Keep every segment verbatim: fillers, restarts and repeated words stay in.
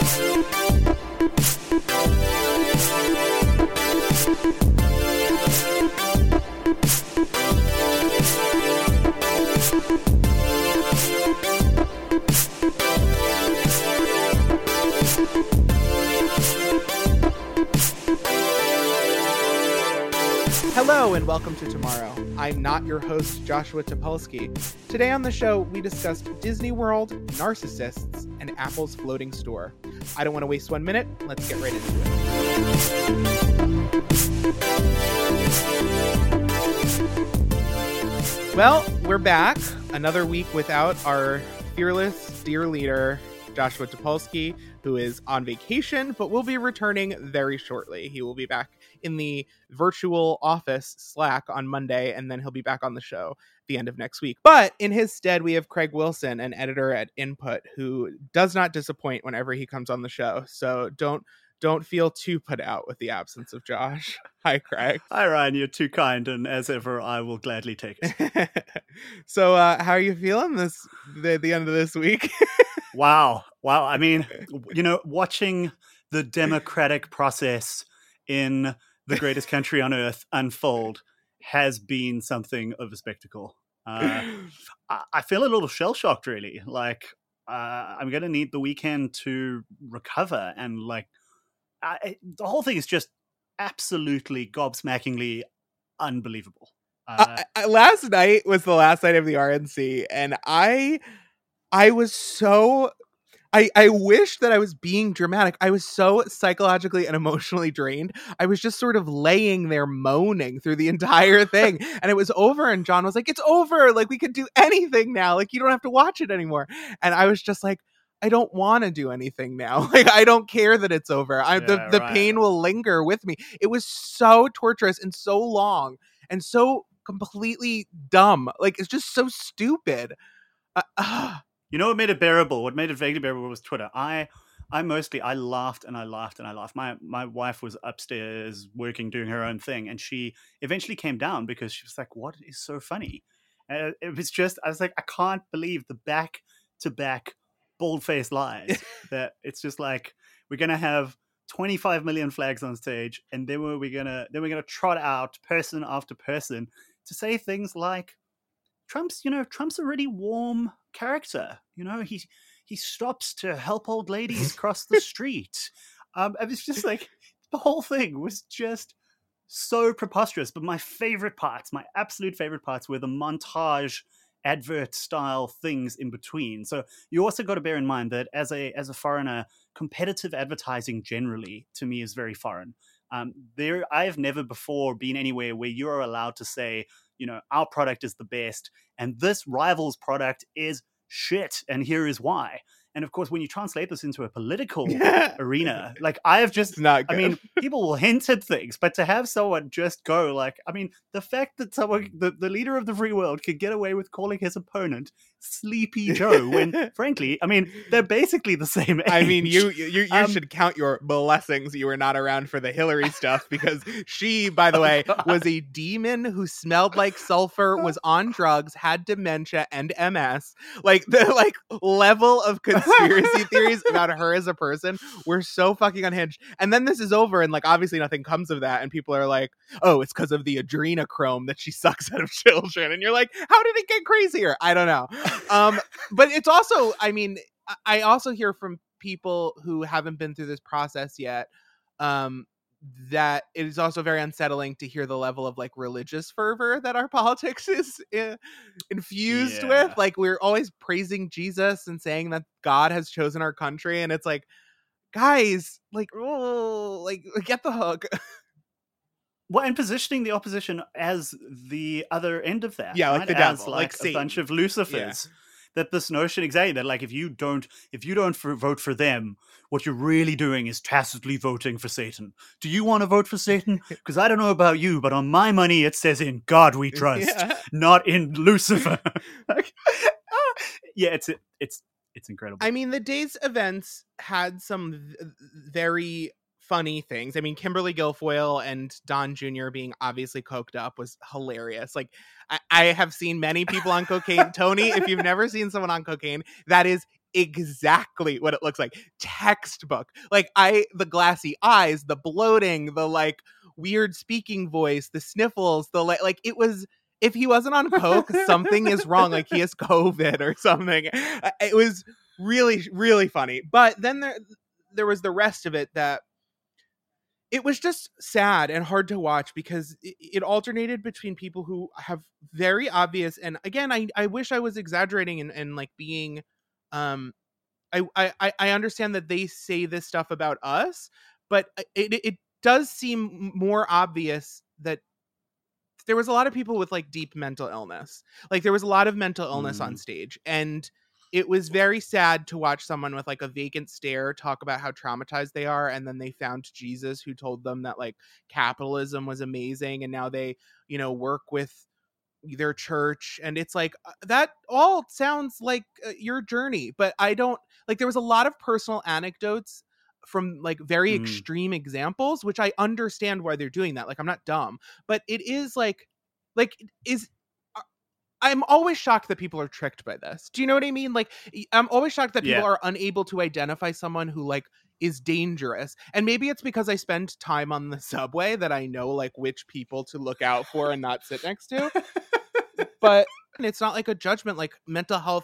Hello and welcome to Tomorrow. I'm not your host, Joshua Topolsky. Today on the show, we discussed Disney World, narcissists, and Apple's floating store. I don't want to waste one minute. Let's get right into it. Well, we're back. Another week without our fearless dear leader, Joshua Topolsky, who is on vacation, but will be returning very shortly. He will be back in the virtual office Slack on Monday, and then he'll be back on the show at the end of next week. But in his stead, we have Craig Wilson, an editor at Input, who does not disappoint whenever he comes on the show. So don't don't feel too put out with the absence of Josh. Hi, Craig. Hi, Ryan. You're too kind, and as ever, I will gladly take it. So uh, how are you feeling this the, the end of this week? Wow. Wow. I mean, you know, watching the democratic process in the greatest country on earth unfold has been something of a spectacle. Uh, I, I feel a little shell-shocked, really. Like, uh, I'm going to need the weekend to recover. And, like, I, the whole thing is just absolutely gobsmackingly unbelievable. Uh, uh, last night was the last night of the R N C, and I... I was so, I, I wish that I was being dramatic. I was so psychologically and emotionally drained. I was just sort of laying there moaning through the entire thing. And it was over. And John was like, it's over. Like, we could do anything now. Like, you don't have to watch it anymore. And I was just like, I don't want to do anything now. Like, I don't care that it's over. I, yeah, the, the right. pain will linger with me. It was so torturous and so long and so completely dumb. Like, it's just so stupid. Uh, uh. You know what made it bearable? What made it vaguely bearable was Twitter. I, I mostly I laughed and I laughed and I laughed. My my wife was upstairs working, doing her own thing, and she eventually came down because she was like, "What is so funny?" And it was just I was like, I can't believe the back to back bold faced lies. That it's just like we're gonna have twenty-five million flags on stage, and then we're, we're gonna then we're gonna trot out person after person to say things like, Trump's, you know, Trump's a really warm character. You know, he he stops to help old ladies cross the street. Um, and it's just like the whole thing was just so preposterous. But my favorite parts, my absolute favorite parts, were the montage advert style things in between. So you also got to bear in mind that as a as a foreigner, competitive advertising generally to me is very foreign. Um, there, I have never before been anywhere where you are allowed to say, you know, our product is the best and this rival's product is shit. And here is why. And of course, when you translate this into a political arena, like I have just, not good. I mean, people will hint at things, but to have someone just go like, I mean, the fact that someone, the, the leader of the free world could get away with calling his opponent Sleepy Joe, when frankly, I mean, they're basically the same age. I mean, you you, you um, should count your blessings you were not around for the Hillary stuff, because she, by the way, oh, was a demon who smelled like sulfur, was on drugs, had dementia and M S. Like the like level of conspiracy theories about her as a person were so fucking unhinged. And then this is over, and like obviously nothing comes of that, and people are like, oh, it's because of the adrenochrome that she sucks out of children. And you're like, how did it get crazier? I don't know. Um, but it's also, I mean, I also hear from people who haven't been through this process yet, um, that it is also very unsettling to hear the level of like religious fervor that our politics is uh, infused yeah. with. Like, we're always praising Jesus and saying that God has chosen our country, and it's like, guys, like, oh, like get the hook. Well, and positioning the opposition as the other end of that. Yeah, like right? the as, devil, like, like a Satan. bunch of Lucifers. Yeah. That this notion, exactly, that like if you don't if you don't for, vote for them, what you're really doing is tacitly voting for Satan. Do you want to vote for Satan? Because I don't know about you, but on my money it says in God we trust, Yeah. not in Lucifer. yeah, it's it's it's incredible. I mean, the day's events had some v- very funny things. I mean, Kimberly Guilfoyle and Don Junior being obviously coked up was hilarious. Like, I, I have seen many people on cocaine. Tony, if you've never seen someone on cocaine, that is exactly what it looks like. Textbook. Like I the glassy eyes, the bloating, the like weird speaking voice, the sniffles, the like like it was if he wasn't on coke, something is wrong. Like he has COVID or something. It was really, really funny. But then there there was the rest of it that it was just sad and hard to watch because it, it alternated between people who have very obvious, and again, I, I wish I was exaggerating and, and like being, um, I, I, I understand that they say this stuff about us, but it, it does seem more obvious that there was a lot of people with like deep mental illness. Like there was a lot of mental illness mm. on stage, and it was very sad to watch someone with like a vacant stare talk about how traumatized they are. And then they found Jesus who told them that like capitalism was amazing. And now they, you know, work with their church. And it's like, that all sounds like uh, your journey. But I don't like, there was a lot of personal anecdotes from like very mm. extreme examples, which I understand why they're doing that. Like, I'm not dumb, but it is like, like is, I'm always shocked that people are tricked by this. Do you know what I mean? Like, I'm always shocked that people yeah. are unable to identify someone who like is dangerous. And maybe it's because I spend time on the subway that I know like which people to look out for and not sit next to. But it's not like a judgment. Like mental health,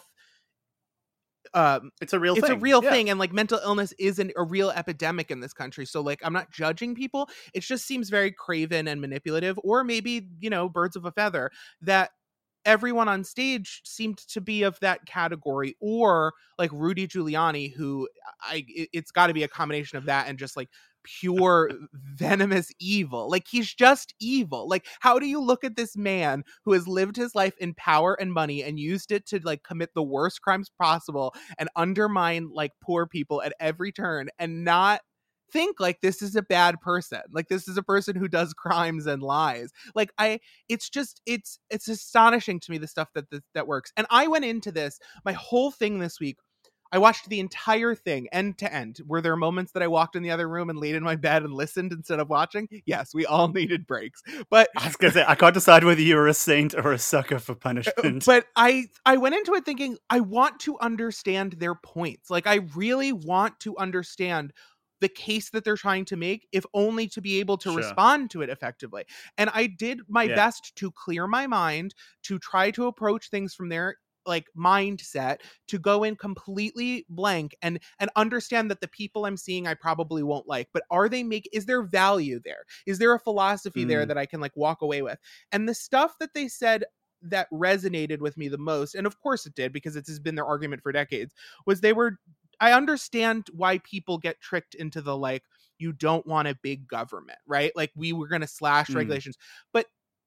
um, it's a real it's thing. a real yeah. thing. And like mental illness is an, a real epidemic in this country. So like, I'm not judging people. It just seems very craven and manipulative, or maybe, you know, birds of a feather, that everyone on stage seemed to be of that category, or like Rudy Giuliani, who I, it's got to be a combination of that and just like pure venomous evil. Like he's just evil. Like how do you look at this man who has lived his life in power and money and used it to like commit the worst crimes possible and undermine like poor people at every turn and not think like this is a bad person, like this is a person who does crimes and lies? Like I it's just it's it's astonishing to me the stuff that that, that works. And I went into this, my whole thing this week, I watched the entire thing end to end. Were there moments that I walked in the other room and laid in my bed and listened instead of watching? Yes, we all needed breaks. But I was gonna say, I can't decide whether you're a saint or a sucker for punishment. But I I went into it thinking I want to understand their points. Like I really want to understand the case that they're trying to make, if only to be able to sure. respond to it effectively. And I did my yeah. best to clear my mind, to try to approach things from their like mindset, to go in completely blank and and understand that the people I'm seeing I probably won't like, but are they make is there value there? Is there a philosophy mm. there that I can like walk away with? And the stuff that they said that resonated with me the most, and of course it did because it has been their argument for decades, was they were I understand why people get tricked into the like, you don't want a big government, right? Like we were going to slash mm. regulations, but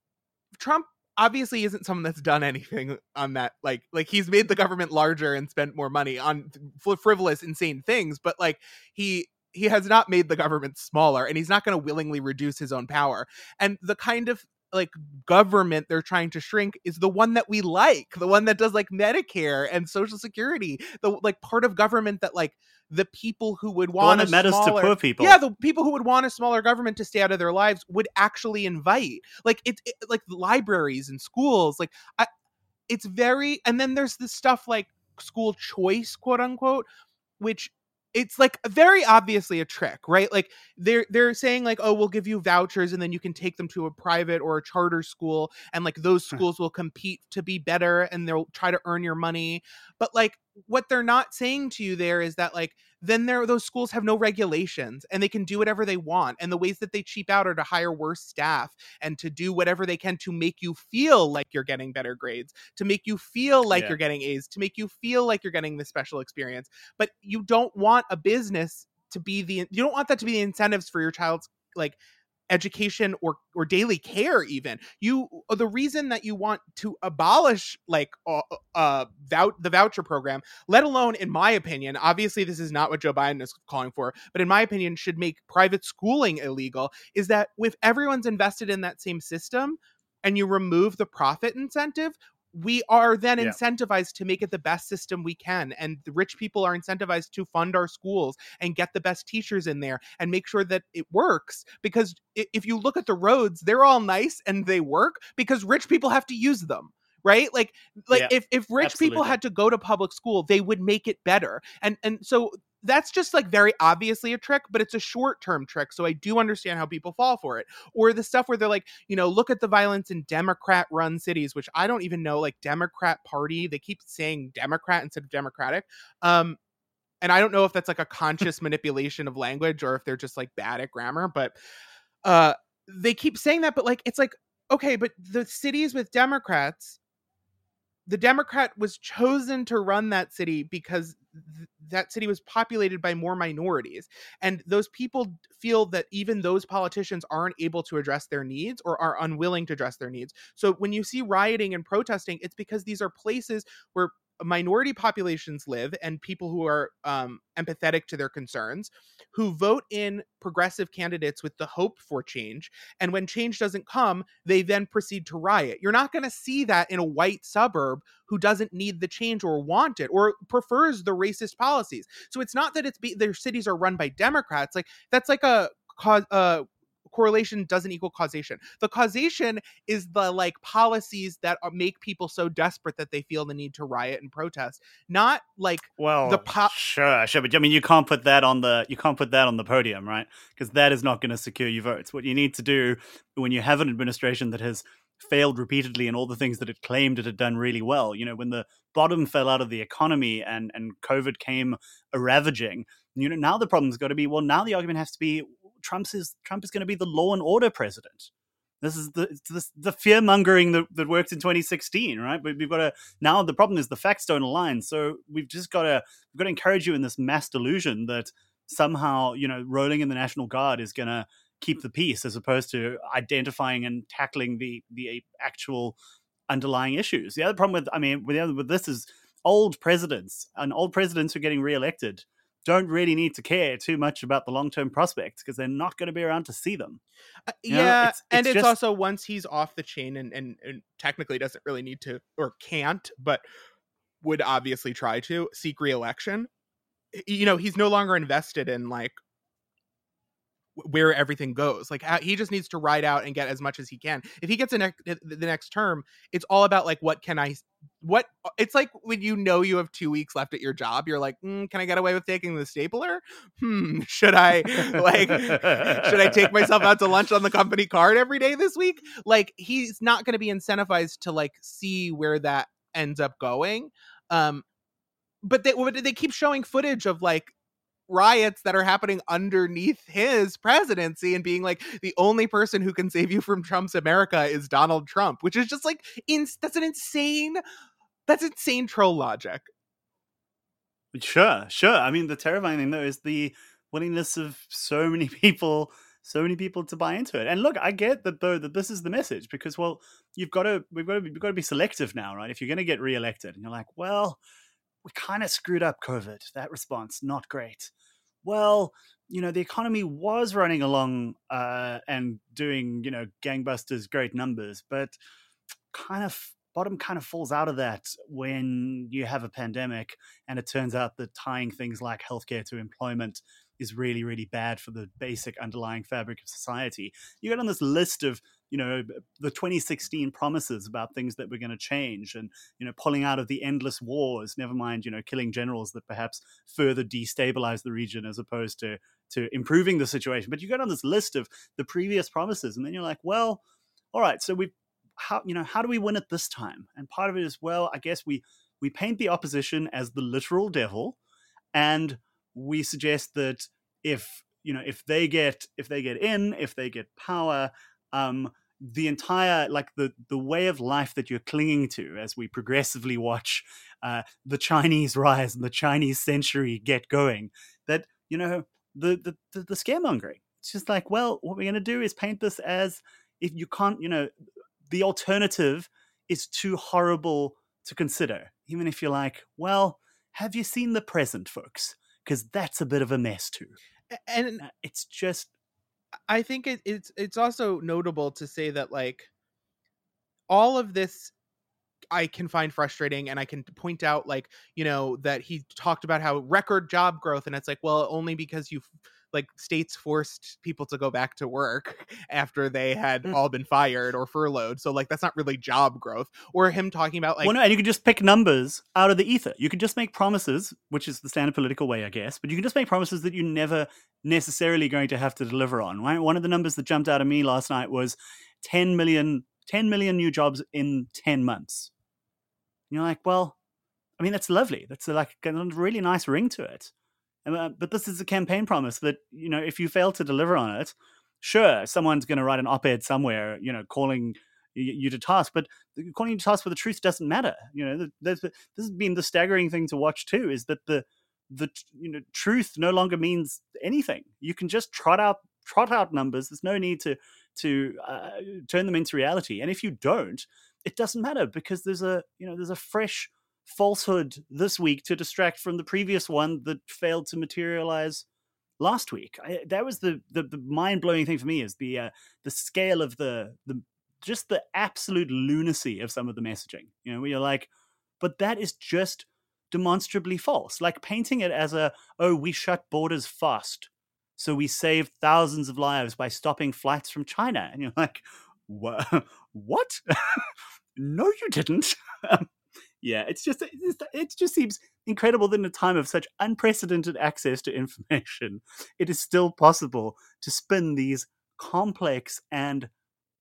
Trump obviously isn't someone that's done anything on that. Like, like he's made the government larger and spent more money on frivolous, insane things, but like he, he has not made the government smaller, and he's not going to willingly reduce his own power. And the kind of like government they're trying to shrink is the one that we like, the one that does like Medicare and Social Security, the like part of government that like the people who would want a matters smaller, to poor people. Yeah, the people who would want a smaller government to stay out of their lives would actually invite. Like it's it, like libraries and schools. Like I, it's very, and then there's this stuff like school choice, quote unquote, which it's like very obviously a trick, right? Like they're they're saying like, oh, we'll give you vouchers and then you can take them to a private or a charter school, and like those schools will compete to be better and they'll try to earn your money. But like what they're not saying to you there is that like then there those schools have no regulations and they can do whatever they want, and the ways that they cheap out are to hire worse staff and to do whatever they can to make you feel like you're getting better grades, to make you feel like yeah. you're getting A's, to make you feel like you're getting this special experience. But you don't want a business to be the you don't want that to be the incentives for your child's like education or or daily care. Even you the reason that you want to abolish like uh, uh vou- the voucher program, let alone, in my opinion, obviously this is not what Joe Biden is calling for, but in my opinion should make private schooling illegal, is that if everyone's invested in that same system and you remove the profit incentive, we are then yeah. incentivized to make it the best system we can. And the rich people are incentivized to fund our schools and get the best teachers in there and make sure that it works. Because if you look at the roads, they're all nice and they work because rich people have to use them, right? Like, like Yeah, if if rich people absolutely. had to go to public school, they would make it better. And and so that's just like very obviously a trick, but it's a short term trick. So I do understand how people fall for it. Or the stuff where they're like, you know, look at the violence in Democrat run cities, which I don't even know, like Democrat Party. They keep saying Democrat instead of Democratic. Um, and I don't know if that's like a conscious manipulation of language or if they're just like bad at grammar, but uh, they keep saying that. But like, it's like, okay, but the cities with Democrats, the Democrat was chosen to run that city because th- that city was populated by more minorities. And those people feel that even those politicians aren't able to address their needs or are unwilling to address their needs. So when you see rioting and protesting, it's because these are places where minority populations live and people who are um, empathetic to their concerns, who vote in progressive candidates with the hope for change. And when change doesn't come, they then proceed to riot. You're not going to see that in a white suburb who doesn't need the change or want it or prefers the racist policies. So it's not that it's be- their cities are run by Democrats. Like that's like a cause. Uh, correlation doesn't equal causation. The causation is the like policies that are, make people so desperate that they feel the need to riot and protest, not like the Well, po- sure, sure, but I mean, you can't put that on the you can't put that on the podium, right? Because that is not going to secure you votes. What you need to do when you have an administration that has failed repeatedly in all the things that it claimed it had done really well, you know, when the bottom fell out of the economy and and COVID came a ravaging, you know, now the problem's got to be, well, now the argument has to be Trump's is Trump is going to be the law and order president. This is the this, the fear mongering that, that worked in twenty sixteen, right? But we've got to now. The problem is the facts don't align, so we've just got to we've got to encourage you in this mass delusion that somehow, you know, rolling in the National Guard is going to keep the peace, as opposed to identifying and tackling the the actual underlying issues. The other problem with, I mean, with, the other, with this is old presidents and old presidents who are getting reelected don't really need to care too much about the long-term prospects because they're not going to be around to see them. Uh, You know, yeah, it's and it's it's just also once he's off the chain and, and and technically doesn't really need to or can't, but would obviously try to seek re-election. You know, he's no longer invested in like where everything goes. Like he just needs to ride out and get as much as he can. If he gets a ne- the next term, it's all about like what can I what it's like when you know you have two weeks left at your job, you're like, mm, can I get away with taking the stapler? Hmm, should I like should I take myself out to lunch on the company card every day this week? Like he's not going to be incentivized to like see where that ends up going. Um but they they keep showing footage of like riots that are happening underneath his presidency and being like the only person who can save you from Trump's America is Donald Trump, which is just like in, that's an insane that's insane troll logic. Sure, sure. I mean, the terrifying thing though is the willingness of so many people, so many people to buy into it. And look, I get that though that this is the message because, well, you've got to we've got to be, we've got to be selective now, right? If you're going to get reelected, and you're like, well, we kind of screwed up COVID. That response, not great. Well, you know, the economy was running along uh, and doing, you know, gangbusters, great numbers, but kind of bottom kind of falls out of that when you have a pandemic and it turns out that tying things like healthcare to employment is really, really bad for the basic underlying fabric of society. You get on this list of, you know, the twenty sixteen promises about things that were going to change and, you know, pulling out of the endless wars, never mind, you know, killing generals that perhaps further destabilize the region as opposed to, to improving the situation. But you get on this list of the previous promises and then you're like, well, all right, so we've, how, you know, how do we win it this time? And part of it is, well, I guess we, we paint the opposition as the literal devil and we suggest that if, you know, if they get, if they get in, if they get power, um, the entire, like the, the way of life that you're clinging to as we progressively watch uh, the Chinese rise and the Chinese century get going, that, you know, the, the, the, the scaremongering. It's just like, well, what we're going to do is paint this as if you can't, you know, the alternative is too horrible to consider. Even if you're like, well, have you seen the present, folks? Because that's a bit of a mess too. And uh, it's just, I think it, it's it's also notable to say that like all of this I can find frustrating, and I can point out like, you know, that he talked about how record job growth, and it's like, well, only because you like states forced people to go back to work after they had all been fired or furloughed. So like that's not really job growth. Or him talking about like, well, no, and you could just pick numbers out of the ether. You could just make promises, which is the standard political way, I guess. But you can just make promises that you're never necessarily going to have to deliver on. Right? One of the numbers that jumped out at me last night was ten million, ten million new jobs in ten months. And you're like, well, I mean, that's lovely. That's like a really nice ring to it. Uh, but this is a campaign promise that, you know, if you fail to deliver on it, sure, someone's going to write an op-ed somewhere, you know, calling you, you to task. But calling you to task for the truth doesn't matter. You know, there's, this has been the staggering thing to watch too, is that the the you know truth no longer means anything. You can just trot out trot out numbers. There's no need to to uh, turn them into reality. And if you don't, it doesn't matter, because there's a you know there's a fresh falsehood this week to distract from the previous one that failed to materialize last week. I, that was the, the the mind-blowing thing for me, is the uh, the scale of the the just the absolute lunacy of some of the messaging. You know, where you're like, but that is just demonstrably false. Like painting it as a, oh, we shut borders fast, so we saved thousands of lives by stopping flights from China. And you're like, what? What? No, you didn't. Yeah, it's just it just seems incredible that in a time of such unprecedented access to information, it is still possible to spin these complex and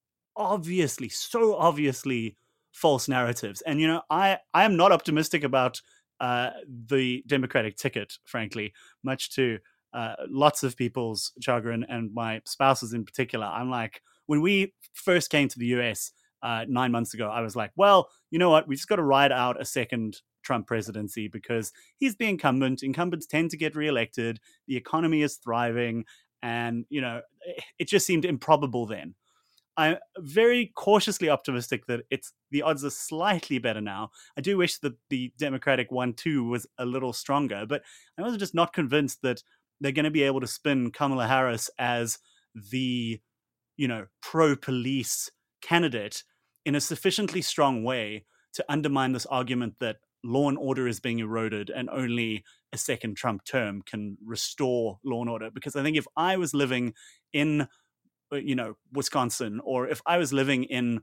obviously, so obviously false narratives. And, you know, I, I am not optimistic about uh, the Democratic ticket, frankly, much to uh, lots of people's chagrin, and my spouse's in particular. I'm like, when we first came to the U S uh, nine months ago, I was like, well, you know what? We just got to ride out a second Trump presidency, because he's the incumbent. Incumbents tend to get reelected. The economy is thriving. And, you know, it just seemed improbable then. I'm very cautiously optimistic that it's the odds are slightly better now. I do wish that the Democratic one too was a little stronger, but I'm also just not convinced that they're going to be able to spin Kamala Harris as the, you know, pro-police candidate in a sufficiently strong way to undermine this argument that law and order is being eroded and only a second Trump term can restore law and order. Because I think if I was living in, you know, Wisconsin, or if I was living in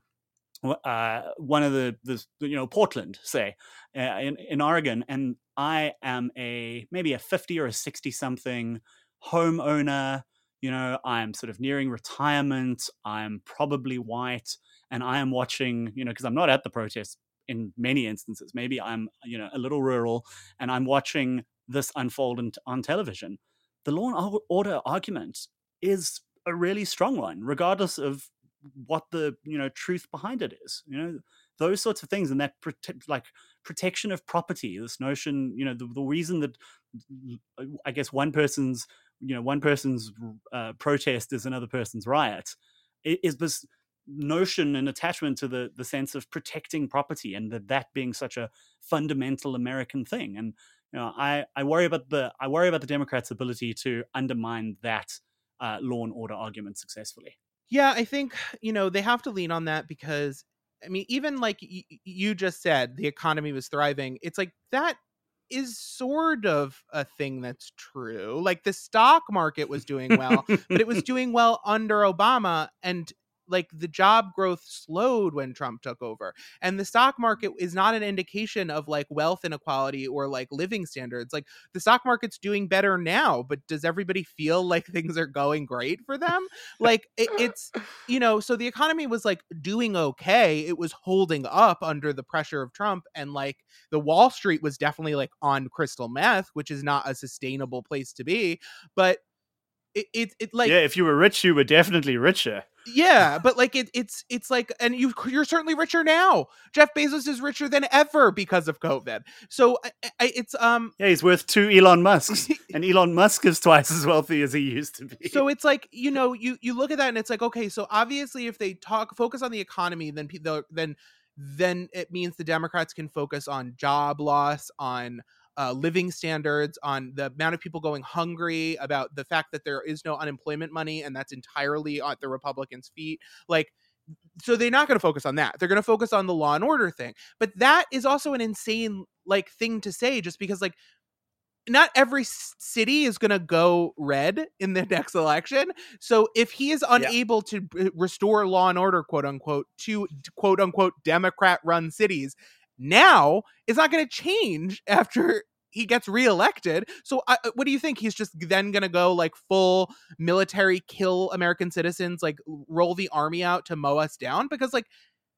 uh, one of the, the, you know, Portland, say, uh, in, in Oregon, and I am a maybe a fifty or a sixty something homeowner, you know, I'm sort of nearing retirement, I'm probably white, and I am watching, you know, because I'm not at the protest in many instances, maybe I'm, you know, a little rural, and I'm watching this unfold in, on television. The law and order argument is a really strong one, regardless of what the, you know, truth behind it is. You know, those sorts of things, and that prote- like protection of property, this notion, you know, the, the reason that I guess one person's, you know, one person's uh, protest is another person's riot, is this notion and attachment to the the sense of protecting property, and that that being such a fundamental American thing. And, you know, I I worry about the I worry about the Democrats' ability to undermine that uh, law and order argument successfully. Yeah, I think, you know, they have to lean on that, because I mean, even like y- you just said, the economy was thriving. It's like that is sort of a thing that's true. Like the stock market was doing well, but it was doing well under Obama, and like the job growth slowed when Trump took over. And the stock market is not an indication of like wealth inequality or like living standards. Like the stock market's doing better now, but does everybody feel like things are going great for them? Like it, it's, you know, so the economy was like doing okay. It was holding up under the pressure of Trump, and like the Wall Street was definitely like on crystal meth, which is not a sustainable place to be. But it, it, it like, yeah, if you were rich, you were definitely richer. Yeah, but like it, it's it's like, and you you're certainly richer now. Jeff Bezos is richer than ever because of COVID. So I, I, it's um yeah, he's worth two Elon Musks, and Elon Musk is twice as wealthy as he used to be. So it's like, you know, you you look at that and it's like, okay, so obviously if they talk focus on the economy, then then then it means the Democrats can focus on job loss, on Uh, living standards, on the amount of people going hungry, about the fact that there is no unemployment money, and that's entirely at the Republicans' feet. Like, so they're not going to focus on that. They're going to focus on the law and order thing. But that is also an insane like thing to say, just because like not every city is going to go red in the next election. So if he is unable yeah. to restore law and order, quote unquote, to quote unquote Democrat run cities, now it's not going to change after he gets reelected. So uh, what do you think? He's just then going to go like full military, kill American citizens, like roll the army out to mow us down? Because like,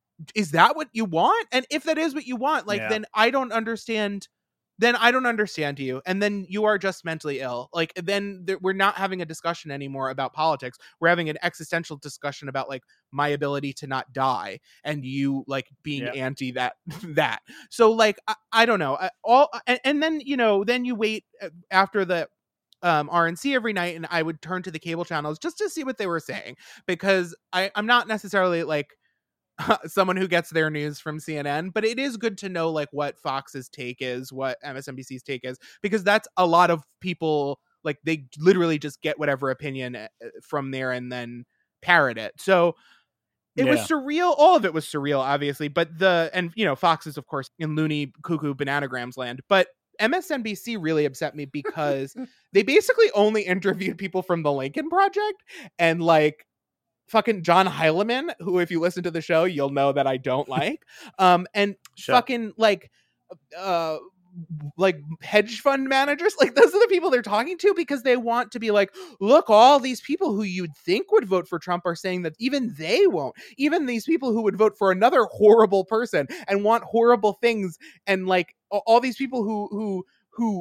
is that what you want? And if that is what you want, like, yeah. then I don't understand. Then I don't understand you. And then you are just mentally ill. Like, then th- we're not having a discussion anymore about politics. We're having an existential discussion about like my ability to not die and you like being yeah. anti that, that. So like, I, I don't know. I, all and, and then, you know, then you wait after the um, R N C every night and I would turn to the cable channels just to see what they were saying, because I, I'm not necessarily like, someone who gets their news from C N N, but it is good to know like what Fox's take is, what M S N B C's take is, because that's a lot of people, like they literally just get whatever opinion from there and then parrot it. So it yeah. was surreal. All of it was surreal, obviously, but the, and you know, Fox is of course in loony cuckoo bananagrams land, but M S N B C really upset me because they basically only interviewed people from the Lincoln Project and like fucking John Heilemann, who if you listen to the show, you'll know that I don't like. Um, and sure. fucking like, uh, like hedge fund managers, like those are the people they're talking to because they want to be like, look, all these people who you'd think would vote for Trump are saying that even they won't. Even these people who would vote for another horrible person and want horrible things, and like all these people who who who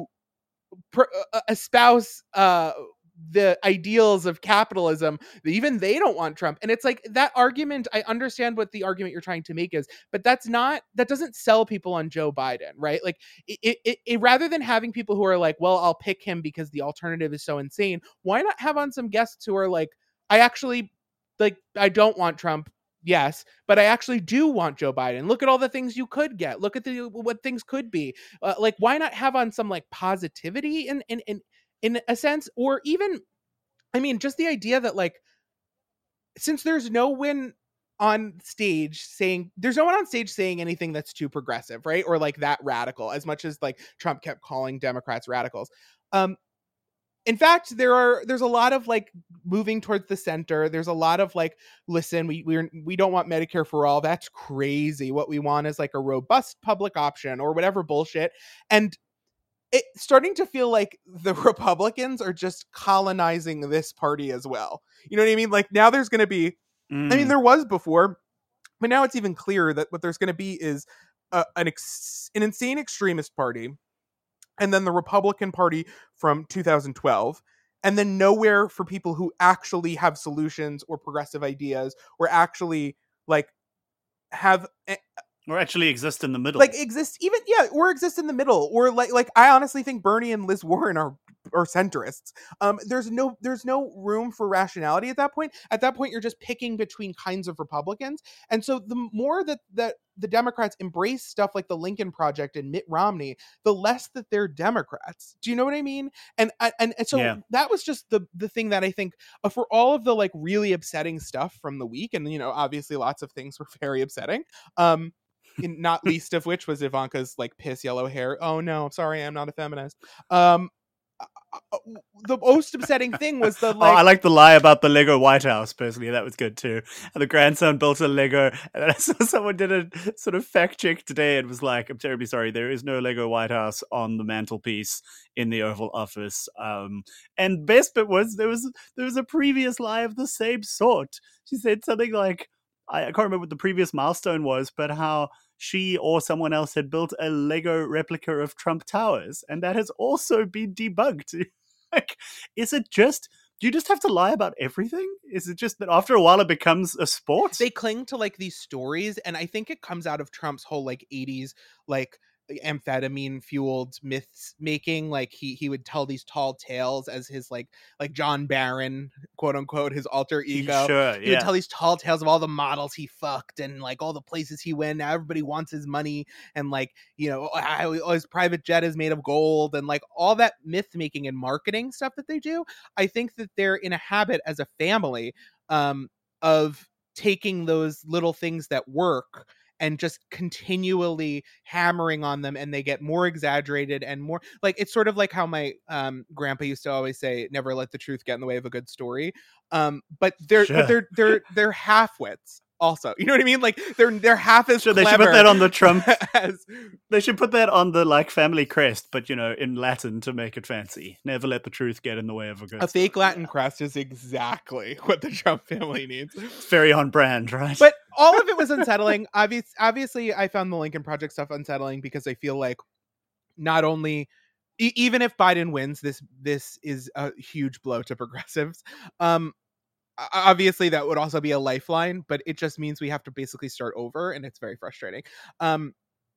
pr- uh, espouse uh the ideals of capitalism, even they don't want Trump. And it's like that argument, I understand what the argument you're trying to make is, but that's not, that doesn't sell people on Joe Biden, right? Like it, it, it rather than having people who are like, well, I'll pick him because the alternative is so insane, why not have on some guests who are like, I actually like, I don't want Trump, yes, but I actually do want Joe Biden. Look at all the things you could get. Look at the what things could be. Uh, like, why not have on some like positivity in in in in a sense? Or even, I mean, just the idea that like, since there's no one on stage saying, there's no one on stage saying anything that's too progressive, right? Or like that radical, as much as like Trump kept calling Democrats radicals. Um, in fact, there are, there's a lot of like moving towards the center. There's a lot of like, listen, we we're, we don't want Medicare for all. That's crazy. What we want is like a robust public option or whatever bullshit. And it's starting to feel like the Republicans are just colonizing this party as well. You know what I mean? Like now there's going to be, mm. I mean, there was before, but now it's even clearer that what there's going to be is uh, an ex- an insane extremist party, and then the Republican Party from two thousand twelve, and then nowhere for people who actually have solutions or progressive ideas or actually like have a- or actually exist in the middle. Like exist even yeah, or exist in the middle. Or like like I honestly think Bernie and Liz Warren are are centrists. Um there's no there's no room for rationality at that point. At that point you're just picking between kinds of Republicans. And so the more that that the Democrats embrace stuff like the Lincoln Project and Mitt Romney, the less that they're Democrats. Do you know what I mean? And and, and so yeah. that was just the the thing that I think uh, for all of the like really upsetting stuff from the week, and you know obviously lots of things were very upsetting. Um In, not least of which was Ivanka's like piss yellow hair. Oh no, I'm sorry, I'm not a feminist. Um, the most upsetting thing was the like. Oh, I like the lie about the Lego White House. Personally, that was good too. And the grandson built a Lego, and then I saw someone did a sort of fact check today and was like, "I'm terribly sorry, there is no Lego White House on the mantelpiece in the Oval Office." Um, and best bit was there was there was a previous lie of the same sort. She said something like, I, I can't remember what the previous milestone was, but how she or someone else had built a Lego replica of Trump Towers, and that has also been debunked. Like, is it just, do you just have to lie about everything? Is it just that after a while it becomes a sport? They cling to like these stories, and I think it comes out of Trump's whole like eighties like amphetamine fueled myths making. Like he he would tell these tall tales as his like like John Barron, quote unquote, his alter ego. Sure, he yeah. would tell these tall tales of all the models he fucked and like all the places he went. Now everybody wants his money, and like, you know, how his private jet is made of gold, and like all that myth making and marketing stuff that they do. I think that they're in a habit as a family um of taking those little things that work and just continually hammering on them, and they get more exaggerated and more like, it's sort of like how my um grandpa used to always say, never let the truth get in the way of a good story. Um but they're Sure. but they're they're they're half-wits also, you know what I mean? Like they're they're half as Sure, they clever should put that on the Trump. as They should put that on the like family crest, but you know, in Latin to make it fancy. Never let the truth get in the way of a good. a fake story. Latin crest is exactly what the Trump family needs. It's very on brand, right? But all of it was unsettling. Obvious, obviously, I found the Lincoln Project stuff unsettling because I feel like not only, e- even if Biden wins, this this is a huge blow to progressives. Um, o- obviously, that would also be a lifeline, but it just means we have to basically start over, and it's very frustrating. Um,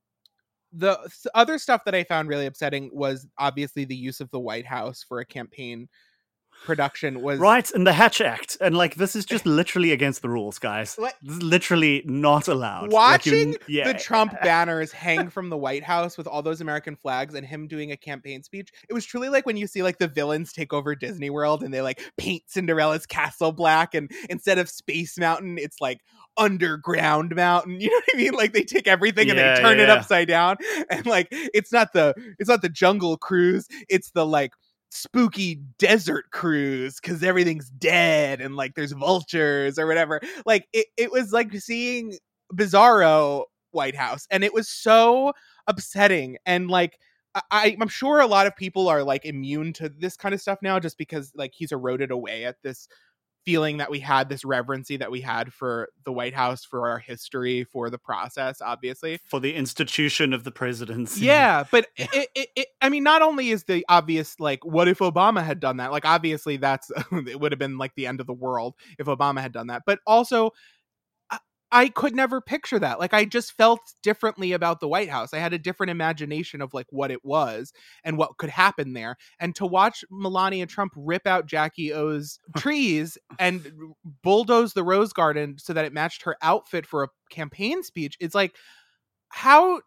the th- other stuff that I found really upsetting was obviously the use of the White House for a campaign production was right, and the Hatch Act, and like this is just literally against the rules, guys. What? This is literally not allowed. Watching like yeah. the Trump banners hang from the White House with all those American flags and him doing a campaign speech, it was truly like when you see like the villains take over Disney World and they like paint Cinderella's castle black, and instead of Space Mountain, it's like Underground Mountain. You know what I mean? Like they take everything and Yeah, they turn yeah, it yeah. upside down, and like it's not the it's not the Jungle Cruise, it's the like spooky desert cruise because everything's dead and like there's vultures or whatever. Like it, it was like seeing Bizarro White House, and it was so upsetting. And like I, I'm sure a lot of people are like immune to this kind of stuff now, just because like he's eroded away at this feeling that we had, this reverency that we had for the White House, for our history, for the process, obviously. For the institution of the presidency. Yeah, but it, it, it, I mean, not only is the obvious, like, what if Obama had done that? Like, obviously, that's it would have been like the end of the world if Obama had done that. But also, I, I could never picture that. Like, I just felt differently about the White House. I had a different imagination of like what it was and what could happen there. And to watch Melania Trump rip out Jackie O's trees and bulldoze the Rose Garden so that it matched her outfit for a campaign speech, it's like, how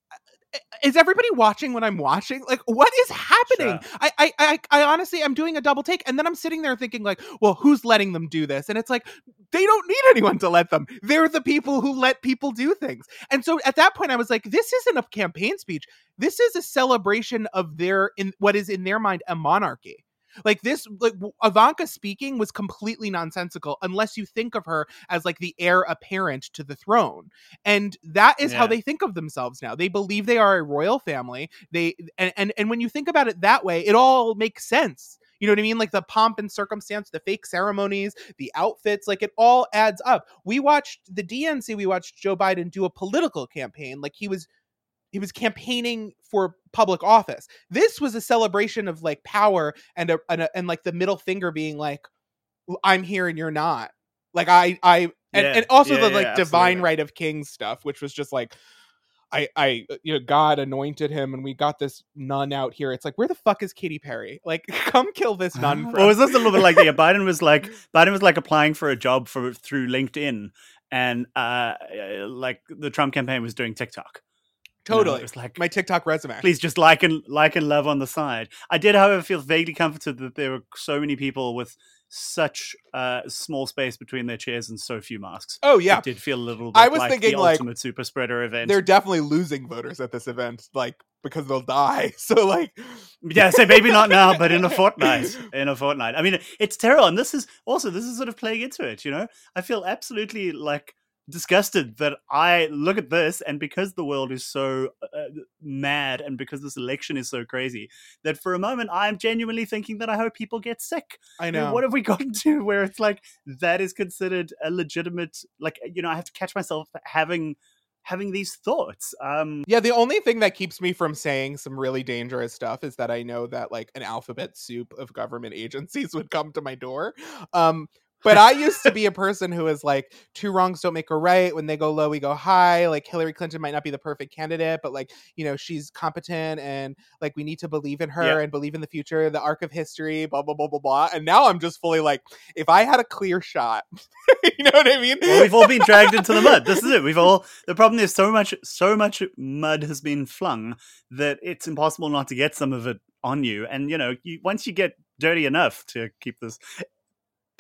is everybody watching what I'm watching? Like, what is happening? Sure. I, I, I, I honestly, I'm doing a double take, and then I'm sitting there thinking, like, well, who's letting them do this? And it's like, they don't need anyone to let them. They're the people who let people do things. And so at that point, I was like, this isn't a campaign speech. This is a celebration of their, in what is in their mind, a monarchy. Like this, like Ivanka speaking was completely nonsensical unless you think of her as like the heir apparent to the throne. And that is Yeah. how they think of themselves now. They believe they are a royal family. They and, and and when you think about it that way, it all makes sense. You know what I mean? Like the pomp and circumstance, the fake ceremonies, the outfits, like it all adds up. We watched the D N C, we watched Joe Biden do a political campaign. Like he was he was campaigning for public office. This was a celebration of like power and a, and, a, and like the middle finger being like, I'm here and you're not. Like I I and, Yeah. and also Yeah, the yeah, like divine absolutely. right of kings stuff, which was just like, I I you know God anointed him and we got this nun out here. It's like, where the fuck is Katy Perry? Like, come kill this nun. For Well, was us. this a little bit like yeah? Biden was like Biden was like applying for a job for through LinkedIn, and uh, like the Trump campaign was doing TikTok. You know, Totally. it was like My TikTok resume. please just like and like and love on the side. I did, however, feel vaguely comforted that there were so many people with such uh, small space between their chairs and so few masks. Oh yeah. It did feel a little bit I was like thinking, the like, ultimate super spreader event. They're definitely losing voters at this event, like, because they'll die. So like, Yeah, so maybe not now, but in a fortnight. In a fortnight. I mean, it's terrible. And this is also, this is sort of playing into it, you know? I feel absolutely like disgusted that I look at this, and because the world is so uh, mad and because this election is so crazy, that for a moment I'm genuinely thinking that I hope people get sick. I You know, know. what have we gotten to where it's like that is considered a legitimate, like, you know, I have to catch myself having having these thoughts. Um, Yeah, the only thing that keeps me from saying some really dangerous stuff is that I know that like an alphabet soup of government agencies would come to my door. Um, but I used to be a person who was like, two wrongs don't make a right. When they go low, we go high. Like Hillary Clinton might not be the perfect candidate, but like, you know, she's competent and like we need to believe in her Yeah. and believe in the future, the arc of history, blah, blah, blah, blah, blah. And now I'm just fully like, if I had a clear shot, you know what I mean? well, we've all been dragged into the mud. This is it. We've all, the problem is so much, so much mud has been flung that it's impossible not to get some of it on you. And, you know, you, once you get dirty enough to keep this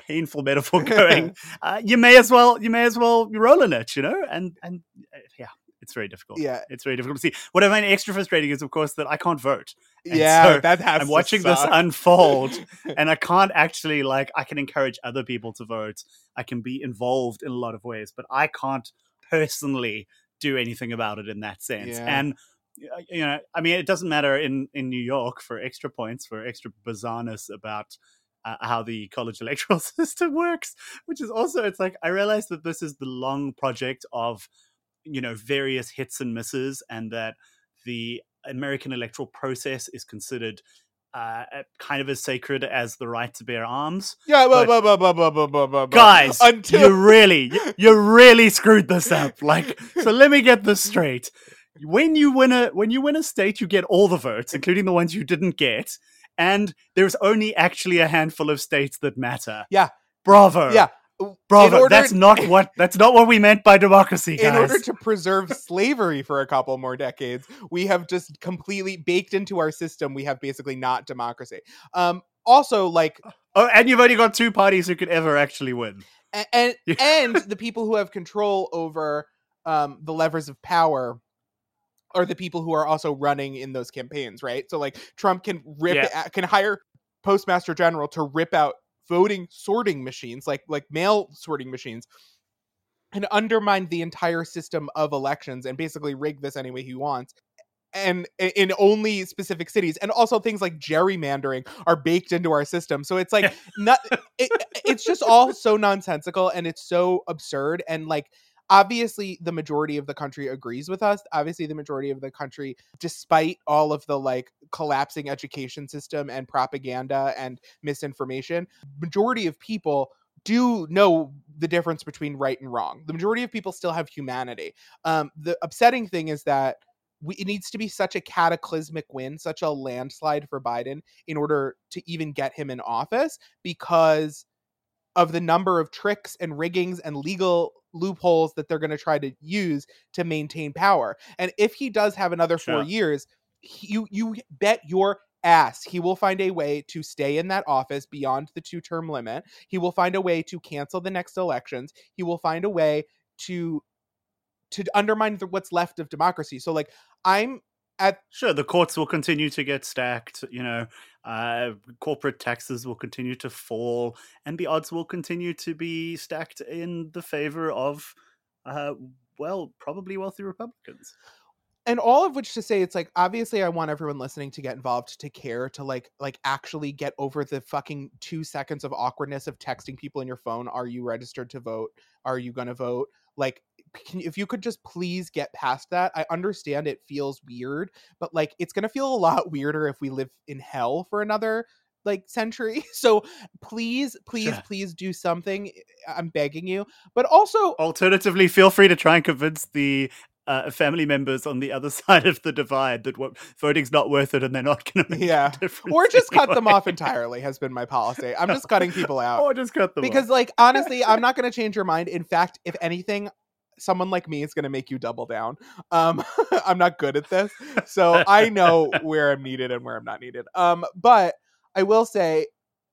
painful metaphor going, uh, you may as well you may as well roll in it, you know, and and uh, yeah. It's very difficult. Yeah. It's very difficult to see. What I find extra frustrating is, of course, that I can't vote. And yeah, so that has I'm to watching this suck. unfold, and I can't actually, like, I can encourage other people to vote. I can be involved in a lot of ways, but I can't personally do anything about it in that sense. Yeah. And, you know, I mean, it doesn't matter in, in New York for extra points, for extra bizarreness about Uh, how the college electoral system works, which is also, it's like, I realize that this is the long project of, you know, various hits and misses, and that the American electoral process is considered uh, kind of as sacred as the right to bear arms. Yeah, blah, But blah, blah, blah, blah, blah, blah, blah. guys, Until- you really, you really screwed this up. Like, so let me get this straight. When you win a when you win a state, you get all the votes, including the ones you didn't get. And there's only actually a handful of states that matter. Yeah. Bravo. Yeah. Bravo. Order- that's not what that's not what we meant by democracy, guys. In order to preserve slavery for a couple more decades, we have just completely baked into our system. We have basically not democracy. Um, also, like, oh, and you've only got two parties who could ever actually win. and and, and the people who have control over um, the levers of power are the people who are also running in those campaigns, right? So, like, Trump can rip Yeah. can hire Postmaster General to rip out voting sorting machines, like like mail sorting machines, and undermine the entire system of elections and basically rig this any way he wants. And in only specific cities, and also things like gerrymandering are baked into our system. So it's like not, it, it's just all so nonsensical, and it's so absurd. And like, obviously the majority of the country agrees with us. Obviously the majority of the country, despite all of the like collapsing education system and propaganda and misinformation, majority of people do know the difference between right and wrong. The majority of people still have humanity. Um, the upsetting thing is that we, it needs to be such a cataclysmic win, such a landslide for Biden in order to even get him in office, because of the number of tricks and riggings and legal loopholes that they're going to try to use to maintain power. And if he does have another four Sure. years, he, you you bet your ass he will find a way to stay in that office beyond the two-term limit. He will find a way to cancel the next elections. He will find a way to to undermine the, what's left of democracy. So, like, I'm at Sure, the courts will continue to get stacked, you know, uh, corporate taxes will continue to fall, and the odds will continue to be stacked in the favor of, uh, well, probably wealthy Republicans. And all of which to say, it's like, obviously I want everyone listening to get involved, to care, to like like actually get over the fucking two seconds of awkwardness of texting people in your phone. Are you registered to vote? Are you going to vote? Like, can, if you could just please get past that. I understand it feels weird, but like, it's going to feel a lot weirder if we live in hell for another like century. So please, please, Sure. please do something. I'm begging you. But also, Alternatively, feel free to try and convince the uh, family members on the other side of the divide that what, voting's not worth it and they're not going to make yeah, a difference. or just cut them anyway. off entirely has been my policy. I'm just cutting people out. Or just cut them Because, off. like, honestly, I'm not going to change your mind. In fact, if anything, someone like me is going to make you double down. Um, I'm not good at this, so I know where I'm needed and where I'm not needed. Um, but I will say,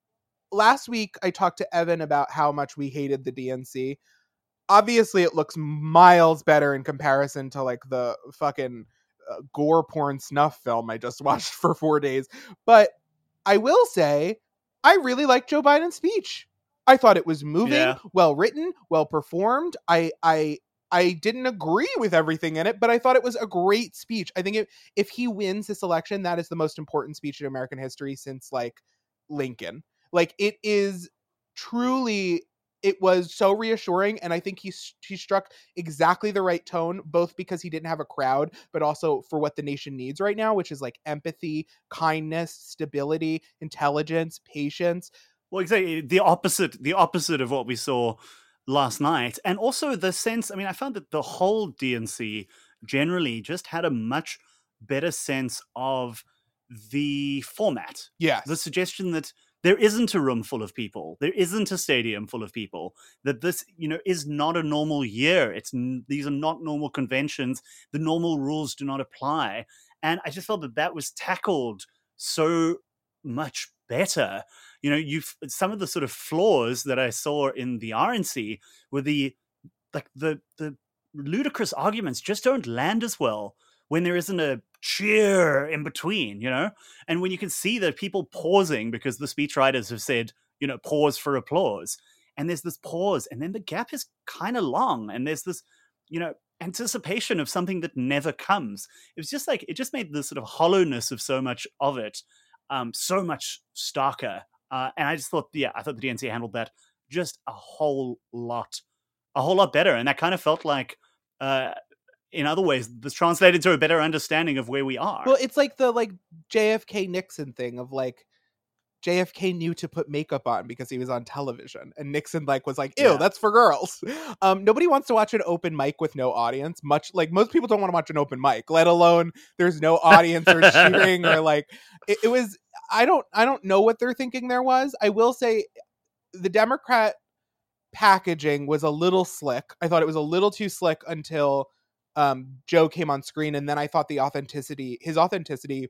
last week I talked to Evan about how much we hated the D N C. Obviously, it looks miles better in comparison to like the fucking uh, gore porn snuff film I just watched for four days. But I will say, I really liked Joe Biden's speech. I thought it was moving, Yeah. well written, well performed. I I I didn't agree with everything in it, but I thought it was a great speech. I think if if he wins this election, that is the most important speech in American history since like Lincoln. Like, it is truly, it was so reassuring, and I think he he struck exactly the right tone, both because he didn't have a crowd, but also for what the nation needs right now, which is like empathy, kindness, stability, intelligence, patience. Well, exactly the opposite. The opposite of what we saw last night, and also the sense. I mean, I found that the whole D N C generally just had a much better sense of the format. Yes. The suggestion that there isn't a room full of people, there isn't a stadium full of people, that this, you know, is not a normal year. It's these are not normal conventions. The normal rules do not apply, and I just felt that that was tackled so much better. you know, you've some of the sort of flaws that I saw in the R N C were the like the the ludicrous arguments just don't land as well when there isn't a cheer in between, you know? And when you can see that people pausing because the speechwriters have said, you know, pause for applause. And there's this pause, and then the gap is kind of long, and there's this, you know, anticipation of something that never comes. It was just like, it just made the sort of hollowness of so much of it um, so much starker. Uh, and I just thought, yeah, I thought the D N C handled that just a whole lot, a whole lot better. And that kind of felt like, uh, in other ways, this translated to a better understanding of where we are. Well, it's like the like J F K Nixon thing of like, J F K knew to put makeup on because he was on television, and Nixon like was like, ew, Yeah. that's for girls. Um, nobody wants to watch an open mic with no audience. Much like most people don't want to watch an open mic, let alone there's no audience or cheering or like it, it was. I don't I don't know what they're thinking there was. I will say the Democrat packaging was a little slick. I thought it was a little too slick until um, Joe came on screen, and then I thought the authenticity, his authenticity.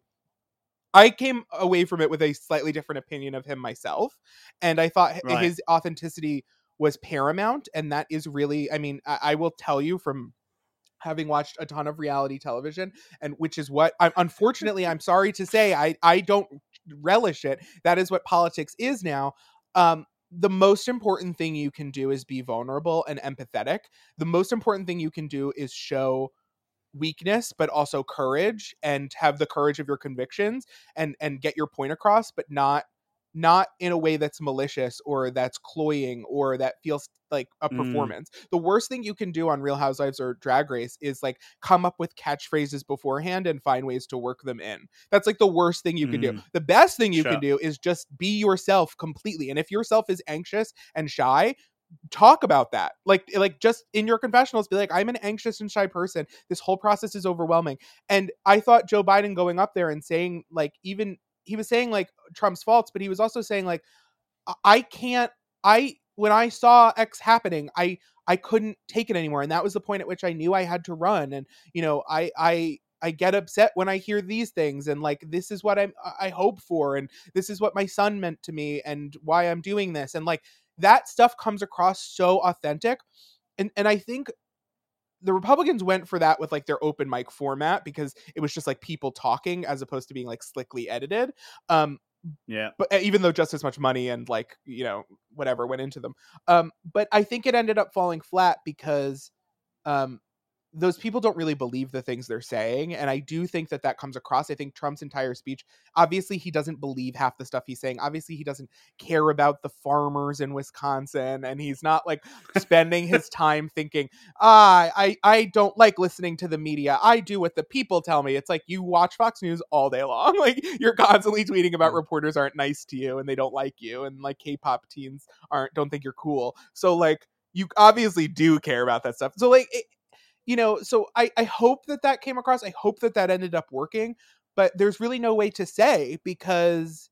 I came away from it with a slightly different opinion of him myself. And I thought Right. his authenticity was paramount. And that is really, I mean, I, I will tell you from having watched a ton of reality television, and which is what I'm, unfortunately, I'm sorry to say, I, I don't relish it. That is what politics is now. Um, the most important thing you can do is be vulnerable and empathetic. The most important thing you can do is show weakness but also courage, and have the courage of your convictions, and and get your point across, but not not in a way that's malicious or that's cloying or that feels like a Mm. performance. The worst thing you can do on Real Housewives or Drag Race is like come up with catchphrases beforehand and find ways to work them in. That's like the worst thing you can do. Mm. The best thing you Sure. can do is just be yourself completely. And if yourself is anxious and shy, talk about that. Like, like just in your confessionals, be like, I'm an anxious and shy person. This whole process is overwhelming. And I thought Joe Biden going up there and saying like, even he was saying like Trump's faults, but he was also saying like, I- I can't, I, when I saw X happening, I, I couldn't take it anymore. And that was the point at which I knew I had to run. And, you know, I, I, I get upset when I hear these things, and like, this is what I'm, I hope for. And this is what my son meant to me and why I'm doing this. And like, that stuff comes across so authentic. And and I think the Republicans went for that with like their open mic format because it was just like people talking as opposed to being like slickly edited. Um, Yeah. but even though just as much money and like, you know, whatever went into them. Um, but I think it ended up falling flat because um, those people don't really believe the things they're saying. And I do think that that comes across. I think Trump's entire speech, obviously he doesn't believe half the stuff he's saying. Obviously he doesn't care about the farmers in Wisconsin. And he's not like spending his time thinking, ah, I, I don't like listening to the media. I do what the people tell me. It's like you watch Fox News all day long. Like you're constantly tweeting about reporters aren't nice to you and they don't like you. And like K-pop teens aren't, don't think you're cool. So like, you obviously do care about that stuff. So like, it, you know, so I, I hope that that came across. I hope that that ended up working, but there's really no way to say because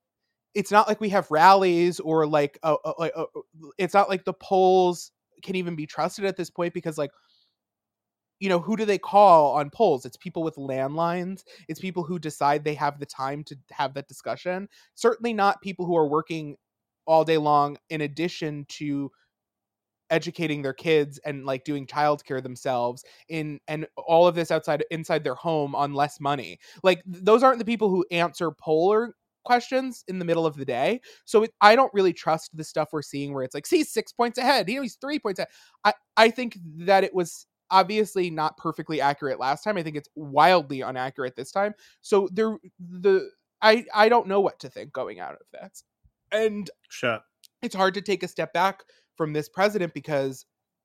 it's not like we have rallies or like, uh, uh, uh, it's not like the polls can even be trusted at this point because like, you know, who do they call on polls? It's people with landlines. It's people who decide they have the time to have that discussion. Certainly not people who are working all day long in addition to educating their kids and like doing childcare themselves in, and all of this outside inside their home on less money. Like those aren't the people who answer poller questions in the middle of the day. So it, I don't really trust the stuff we're seeing where it's like, see, six points ahead. You know, he's three points ahead. I, I think that it was obviously not perfectly accurate last time. I think it's wildly inaccurate this time. So there, the, I, I don't know what to think going out of this. And Sure. it's hard to take a step back from this president because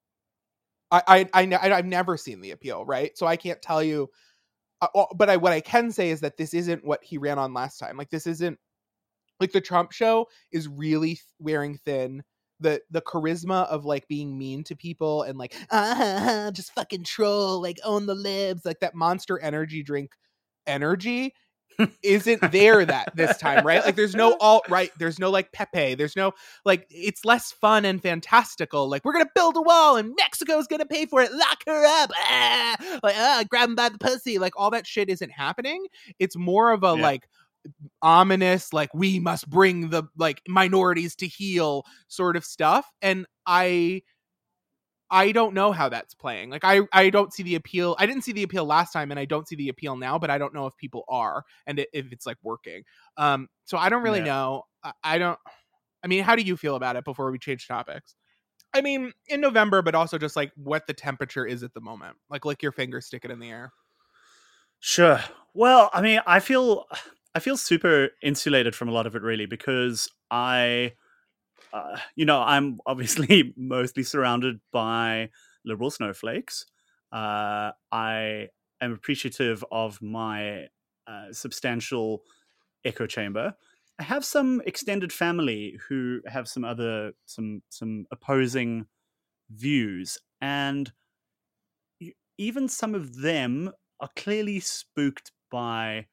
I, I, I, I've never seen the appeal, right? So I can't tell you, uh, but I, what I can say is that this isn't what he ran on last time. Like this isn't, like the Trump show is really wearing thin. The, the charisma of like being mean to people and like, ah, just fucking troll, like own the libs, like that Monster Energy drink energy isn't there that this time, right? Like there's no alt-right, there's no like Pepe, there's no like, it's less fun and fantastical. Like we're gonna build a wall and Mexico's gonna pay for it, lock her up, ah! Like ah, grab him by the pussy, like all that shit isn't happening. It's more of a Yeah. like, ominous, like we must bring the like minorities to heel sort of stuff. And I I don't know how that's playing. Like I I don't see the appeal. I didn't see the appeal last time, and I don't see the appeal now, but I don't know if people are and it, if it's like working. Um so I don't really Yeah. know. I, I don't I mean, how do you feel about it before we change topics? I mean, in November, but also just like what the temperature is at the moment. Like lick your finger, stick it in the air. Sure. Well, I mean, I feel I feel super insulated from a lot of it, really, because I, uh, you know, I'm obviously mostly surrounded by liberal snowflakes. Uh, I am appreciative of my uh, substantial echo chamber. I have some extended family who have some other some some opposing views, and y- even some of them are clearly spooked by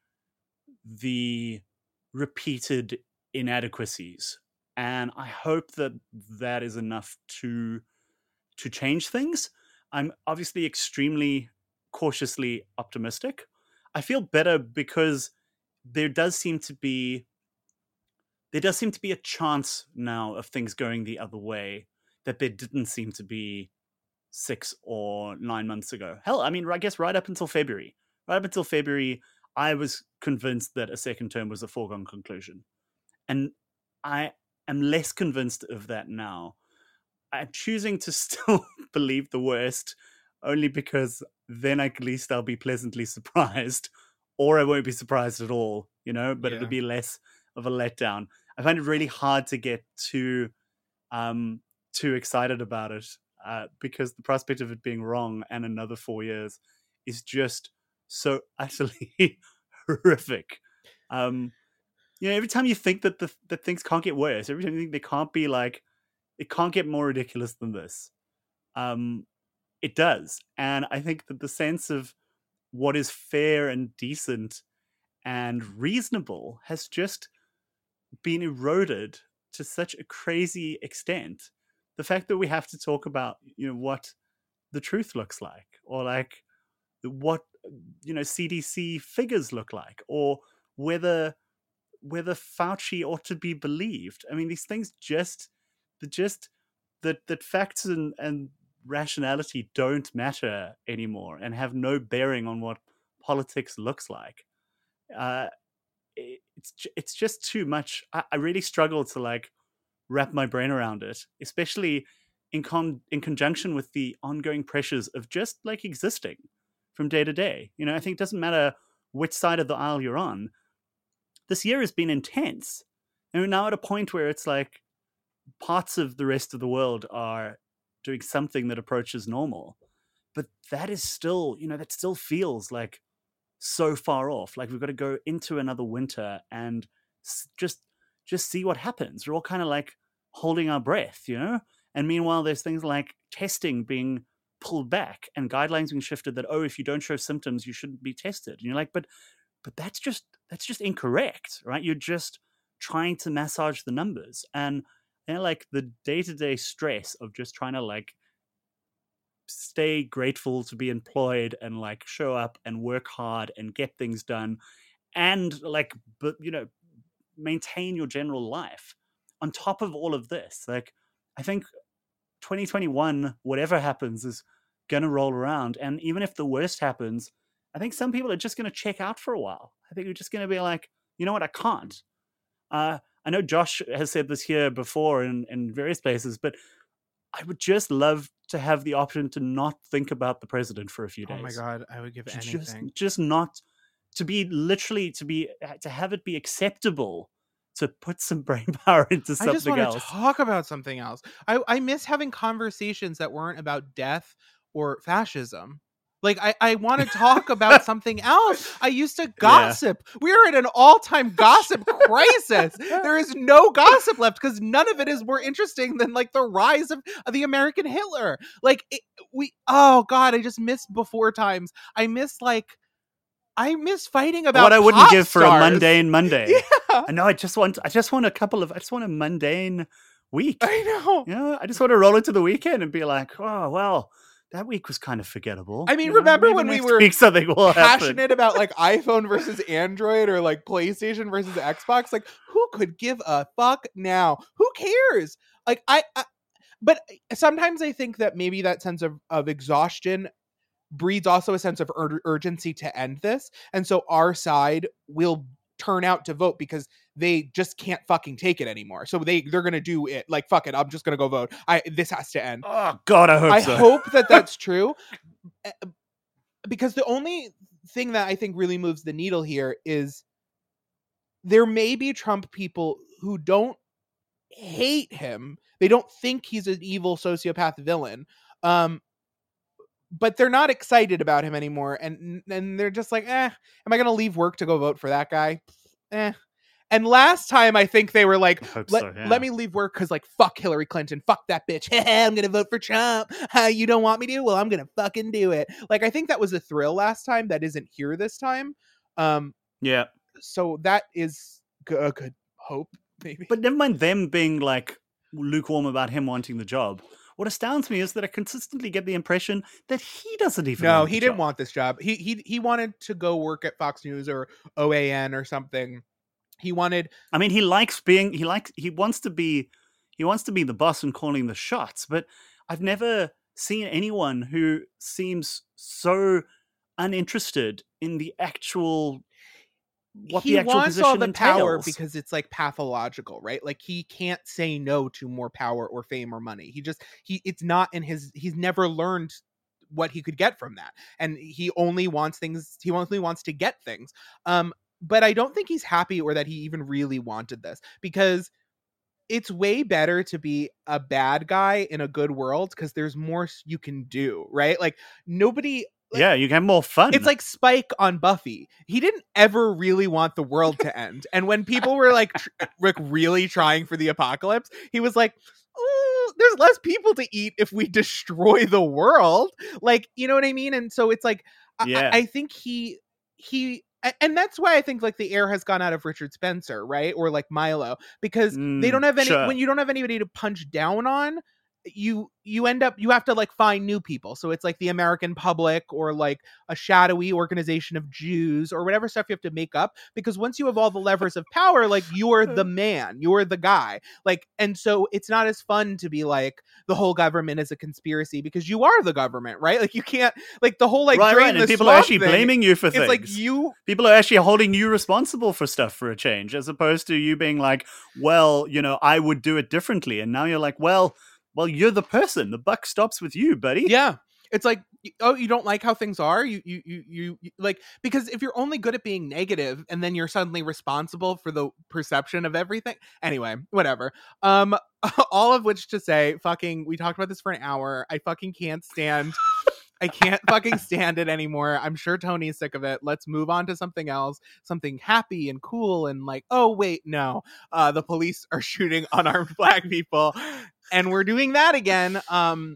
the repeated inadequacies, and I hope that that is enough to to change things. I'm obviously extremely cautiously optimistic. I feel better because there does seem to be there does seem to be a chance now of things going the other way that there didn't seem to be six or nine months ago. Hell, I mean, I guess right up until February. Right up until February, I was convinced that a second term was a foregone conclusion. And I am less convinced of that now. I'm choosing to still believe the worst only because then at least I'll be pleasantly surprised, or I won't be surprised at all, you know, but Yeah. it'll be less of a letdown. I find it really hard to get too um too excited about it uh, because the prospect of it being wrong and another four years is just so utterly horrific. Um, you know, every time you think that the that things can't get worse, every time you think they can't be like, it can't get more ridiculous than this, um, it does. And I think that the sense of what is fair and decent and reasonable has just been eroded to such a crazy extent. The fact that we have to talk about, you know, what the truth looks like, or like what, you know, C D C figures look like, or whether whether Fauci ought to be believed. I mean, these things just the just that that facts and, and rationality don't matter anymore and have no bearing on what politics looks like. Uh, it's it's just too much. I, I really struggle to like wrap my brain around it, especially in con in conjunction with the ongoing pressures of just like existing from day to day. You know, I think it doesn't matter which side of the aisle you're on. This year has been intense, and we're now at a point where it's like parts of the rest of the world are doing something that approaches normal, but that is still, you know, that still feels like so far off. Like we've got to go into another winter and just just see what happens. We're all kind of like holding our breath, you know? And meanwhile, there's things like testing being pulled back and guidelines being shifted that, oh, if you don't show symptoms, you shouldn't be tested. And you're like, but but that's just that's just incorrect, right? You're just trying to massage the numbers. And you know, like the day-to-day stress of just trying to like stay grateful to be employed and like show up and work hard and get things done and like, but you know, maintain your general life on top of all of this. Like, I think twenty twenty-one, whatever happens, is going to roll around. And even if the worst happens, I think some people are just going to check out for a while. I think you're just going to be like, you know what, I can't. Uh, I know Josh has said this here before in, in various places, but I would just love to have the option to not think about the president for a few days. Oh my God, I would give just, anything. Just not to be literally to be to have it be acceptable to put some brain power into something I just want else. to talk about something else. I, I miss having conversations that weren't about death or fascism. Like, I, I want to talk about something else. I used to gossip. Yeah. We're in an all-time gossip crisis. There is no gossip left because none of it is more interesting than, like, the rise of, of the American Hitler. Like, it, we, oh, God, I just miss before times. I miss, like, I miss fighting about what I wouldn't give stars. for a mundane Monday. Yeah. I know. I just want. I just want a couple of. I just want a mundane week. I know. You know. I just want to roll into the weekend and be like, oh well, that week was kind of forgettable. I mean, you know? remember Maybe when we next were week something will happen. passionate about like iPhone versus Android or like PlayStation versus Xbox? Like, who could give a fuck now? Who cares? Like, I, I but sometimes I think that maybe that sense of, of exhaustion breeds also a sense of ur- urgency to end this. And so our side will turn out to vote because they just can't fucking take it anymore. So they, they're going to do it. Like, fuck it. I'm just going to go vote. I, this has to end. Oh God, I hope I so. hope that that's true. Because the only thing that I think really moves the needle here is there may be Trump people who don't hate him. They don't think he's an evil sociopath villain. Um, but they're not excited about him anymore. And and they're just like, eh, am I going to leave work to go vote for that guy? Eh. And last time, I think they were like, let, so, yeah. let me leave work because, like, fuck Hillary Clinton. Fuck that bitch. I'm going to vote for Trump. Uh, you don't want me to? Well, I'm going to fucking do it. Like, I think that was a thrill last time. That isn't here this time. Um, yeah. So that is g- a good hope, maybe. But never mind them being, like, lukewarm about him wanting the job. What astounds me is that I consistently get the impression that he doesn't even No, want he the didn't job. want this job. He, he, he wanted to go work at Fox News or O A N or something. He wanted. I mean, he likes being. He likes. He wants to be. He wants to be the boss and calling the shots. But I've never seen anyone who seems so uninterested in the actual. What he the actual wants position all the entails. power because it's like pathological, right? Like he can't say no to more power or fame or money. He just he. It's not in his. He's never learned what he could get from that, and he only wants things. He only wants to get things. Um. But I don't think he's happy or that he even really wanted this because it's way better to be a bad guy in a good world because there's more you can do, right? Like nobody. Like, yeah, you can have more fun. It's like Spike on Buffy. He didn't ever really want the world to end. And when people were like, tr- like really trying for the apocalypse, he was like, oh, there's less people to eat if we destroy the world. Like, you know what I mean? And so it's like, yeah. I, I think he, he, and that's why I think like the air has gone out of Richard Spencer, right? Or like Milo, because Mm, they don't have any, sure. when you don't have anybody to punch down on, you you end up you have to like find new people. So it's like the American Public or like a shadowy organization of Jews or whatever stuff you have to make up, because once you have all the levers of power, like you're the man, you're the guy. Like, and so it's not as fun to be like the whole government is a conspiracy because you are the government, right? Like you can't like the whole like right, drain right. the And people are swamp actually thing, blaming you for it's things. like you people are actually holding you responsible for stuff for a change, as opposed to you being like, well, you know, I would do it differently. And now you're like, well, well, you're the person. The buck stops with you, buddy. Yeah. It's like, oh, you don't like how things are? You, you, you, you, you, like, because if you're only good at being negative and then you're suddenly responsible for the perception of everything. Anyway, whatever. Um, all of which to say, fucking, we talked about this for an hour. I fucking can't stand. I can't fucking stand it anymore. I'm sure Tony's sick of it. Let's move on to something else, something happy and cool and like, oh, wait, no. Uh, the police are shooting unarmed black people. And we're doing that again. Um,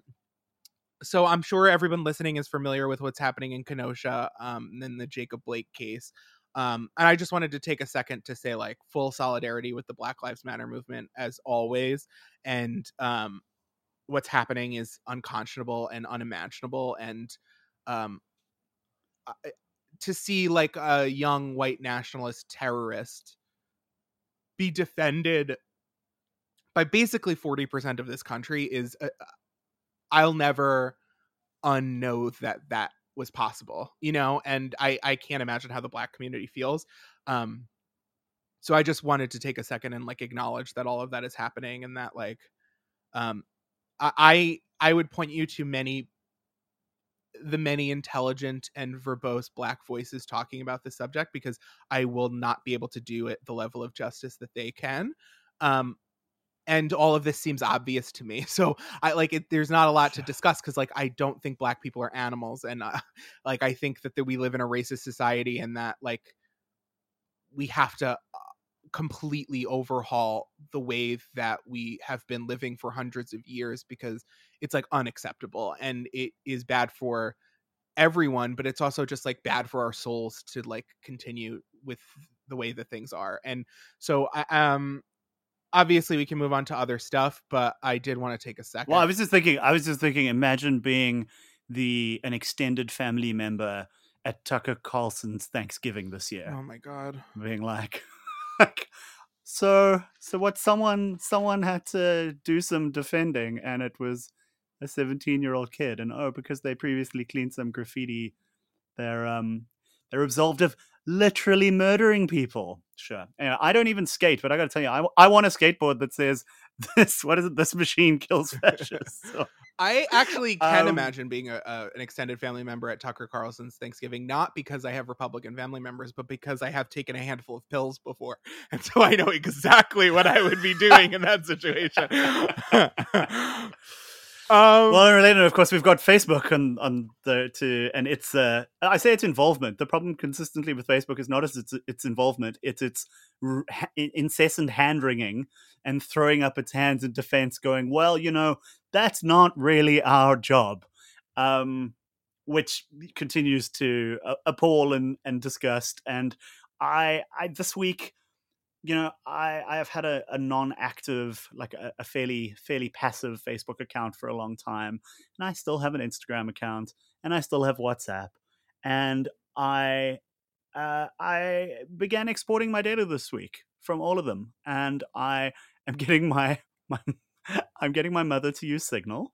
so I'm sure everyone listening is familiar with what's happening in Kenosha, um, in the Jacob Blake case. Um, and I just wanted to take a second to say, like, full solidarity with the Black Lives Matter movement as always. And um, what's happening is unconscionable and unimaginable. And um, I- to see like a young white nationalist terrorist be defended by basically forty percent of this country is uh, I'll never unknow that that was possible, you know, and I, I can't imagine how the black community feels. Um, so I just wanted to take a second and like acknowledge that all of that is happening and that like um, I I would point you to many the many intelligent and verbose black voices talking about this subject because I will not be able to do it the level of justice that they can. Um, and all of this seems obvious to me. So I like it. There's not a lot to discuss because like, I don't think black people are animals. And uh, like, I think that, that we live in a racist society and that like, we have to completely overhaul the way that we have been living for hundreds of years because it's like unacceptable and it is bad for everyone, but it's also just like bad for our souls to like continue with the way that things are. And so I um obviously we can move on to other stuff, but I did want to take a second. Well, I was just thinking, I was just thinking, imagine being the an extended family member at Tucker Carlson's Thanksgiving this year, Oh my god. being like, like, so so what? Someone someone had to do some defending, and it was a seventeen-year-old kid, and oh, because they previously cleaned some graffiti, they're um they're absolved of literally murdering people. Sure. Anyway, I don't even skate, but I got to tell you, I, I want a skateboard that says this. What is it? This machine kills fascists. So, I actually can Um, imagine being a, a an extended family member at Tucker Carlson's Thanksgiving, not because I have Republican family members, but because I have taken a handful of pills before, and so I know exactly what I would be doing in that situation. um, well, and related, of course, we've got Facebook on on the to, and it's uh, I say it's involvement. The problem consistently with Facebook is not as its its involvement; it's its r- ha- incessant hand wringing and throwing up its hands in defense, going, "Well, you know, that's not really our job," um, which continues to uh, appall and and disgust. And I, I this week. You know, I, I have had a, a non-active, like a, a fairly fairly passive Facebook account for a long time, and I still have an Instagram account, and I still have WhatsApp, and I uh, I began exporting my data this week from all of them, and I am getting my my I'm getting my mother to use Signal,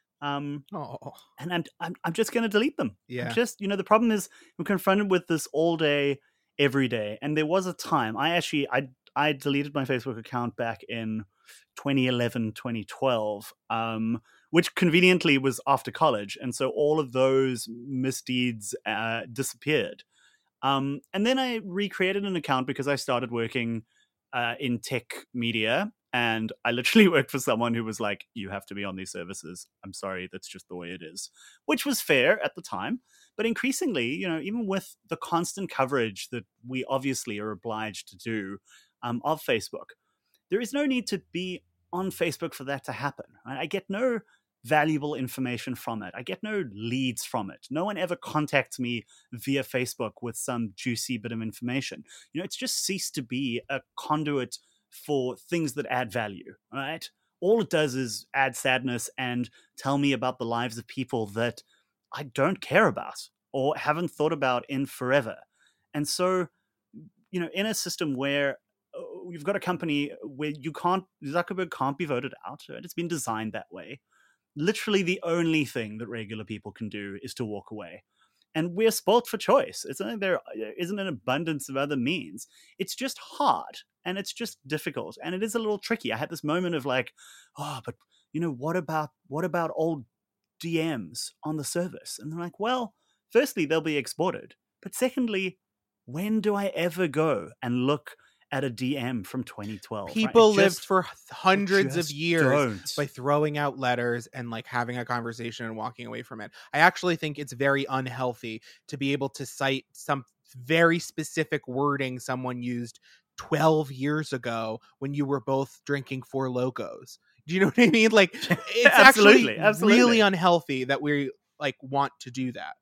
um, oh, and I'm I'm, I'm just going to delete them. yeah. I'm just, you know, the problem is I'm confronted with this all day, every day, and there was a time I actually I I deleted my Facebook account back in twenty eleven, twenty twelve, um, which conveniently was after college, and so all of those misdeeds uh, disappeared. Um, and then I recreated an account because I started working uh, in tech media, and I literally worked for someone who was like, "You have to be on these services. I'm sorry, that's just the way it is," which was fair at the time. But increasingly, you know, even with the constant coverage that we obviously are obliged to do um, of Facebook, there is no need to be on Facebook for that to happen. Right? I get no valuable information from it. I get no leads from it. No one ever contacts me via Facebook with some juicy bit of information. You know, it's just ceased to be a conduit for things that add value, right? All it does is add sadness and tell me about the lives of people that I don't care about or haven't thought about in forever. And so, you know, in a system where uh, you've got a company where you can't, Zuckerberg can't be voted out, right? It's been designed that way. Literally the only thing that regular people can do is to walk away. And we're spoilt for choice. It's not like there isn't an abundance of other means. It's just hard and it's just difficult and it is a little tricky. I had this moment of like, oh, but you know, what about what about old D Ms on the service? And they're like, well, firstly, they'll be exported. But secondly, when do I ever go and look at a D M from twenty twelve? People right? lived just, for hundreds of just years don't. by throwing out letters and like having a conversation and walking away from it. I actually think it's very unhealthy to be able to cite some very specific wording someone used twelve years ago when you were both drinking Four Locos. Do you know what I mean? Like it's absolutely, actually absolutely. really unhealthy that we like want to do that.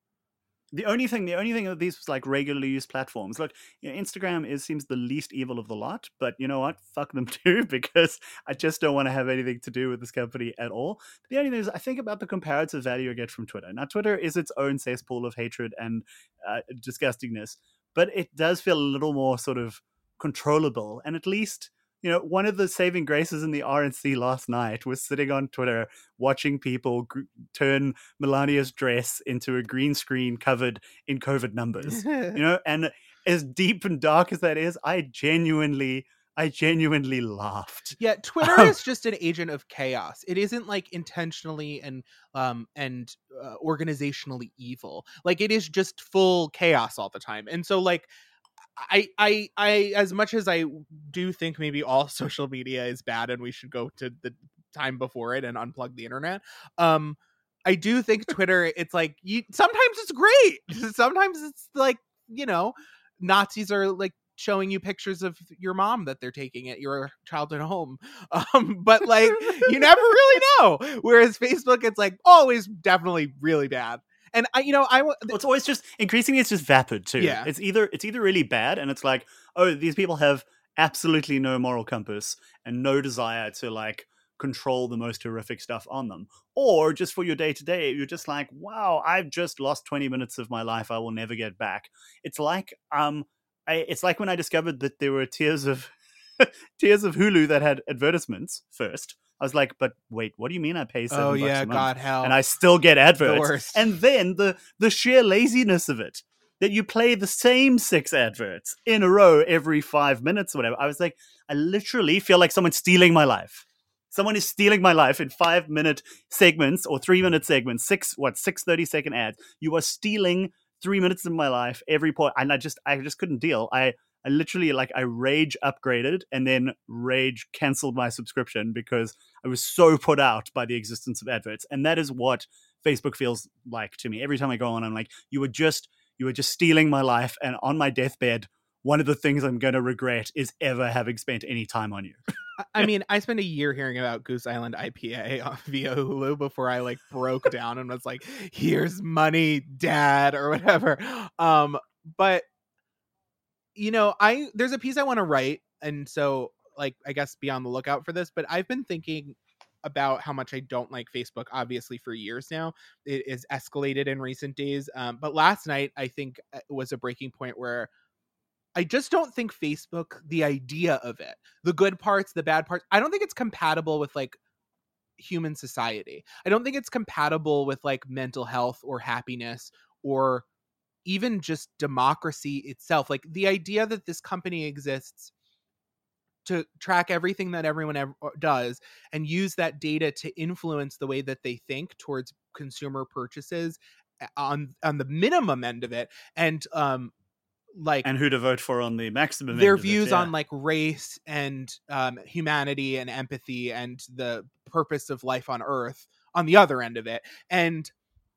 The only thing, the only thing of these like regularly used platforms, look, you know, Instagram is seems the least evil of the lot, but you know what? Fuck them too, because I just don't want to have anything to do with this company at all. The only thing is, I think about the comparative value I get from Twitter. Now, Twitter is its own cesspool of hatred and uh, disgustingness, but it does feel a little more sort of controllable, and at least. You know, one of the saving graces in the R N C last night was sitting on Twitter watching people gr- turn Melania's dress into a green screen covered in COVID numbers. You know, and as deep and dark as that is, I genuinely, I genuinely laughed. Yeah, Twitter is just an agent of chaos. It isn't like intentionally and um and uh, organizationally evil. Like it is just full chaos all the time. And so like I, I, I, as much as I do think maybe all social media is bad and we should go to the time before it and unplug the internet, um, I do think Twitter, it's like, you, sometimes it's great. Sometimes it's like, you know, Nazis are like showing you pictures of your mom that they're taking at your childhood home. Um, but like, you never really know. Whereas Facebook, it's like always definitely really bad. And I, you know, I well, it's always just increasingly it's just vapid too. Yeah. It's either it's either really bad and it's like, oh, these people have absolutely no moral compass and no desire to like control the most horrific stuff on them. Or just for your day to day, you're just like, wow, I've just lost twenty minutes of my life I will never get back. It's like um I, it's like when I discovered that there were tiers of tiers of Hulu that had advertisements first. I was like, but wait, what do you mean I pay seven Oh bucks yeah, a month God hell. and I still get adverts? The worst. And then the the sheer laziness of it, that you play the same six adverts in a row every five minutes or whatever. I was like, I literally feel like someone's stealing my life. Someone is stealing my life in five minute segments or three minute segments, six, what, six thirty second ads. You are stealing three minutes of my life every point. And I just, I just couldn't deal. I, I literally like, I rage upgraded and then rage canceled my subscription because I was so put out by the existence of adverts. And that is what Facebook feels like to me. Every time I go on, I'm like, you were just, you were just stealing my life. And on my deathbed, one of the things I'm going to regret is ever having spent any time on you. I mean, I spent a year hearing about Goose Island I P A via Hulu before I like broke down and was like, here's money, dad, or whatever. Um, but you know, I there's a piece I want to write. And so like, I guess be on the lookout for this, but I've been thinking about how much I don't like Facebook, obviously, for years now. It is escalated in recent days. Um, but last night, I think was a breaking point where I just don't think Facebook, the idea of it, the good parts, the bad parts, I don't think it's compatible with like human society. I don't think it's compatible with like mental health or happiness or even just democracy itself. Like the idea that this company exists to track everything that everyone ever does and use that data to influence the way that they think towards consumer purchases on on the minimum end of it, and um like and who to vote for on the maximum their end of views it, yeah. on like race and um humanity and empathy and the purpose of life on Earth on the other end of it. And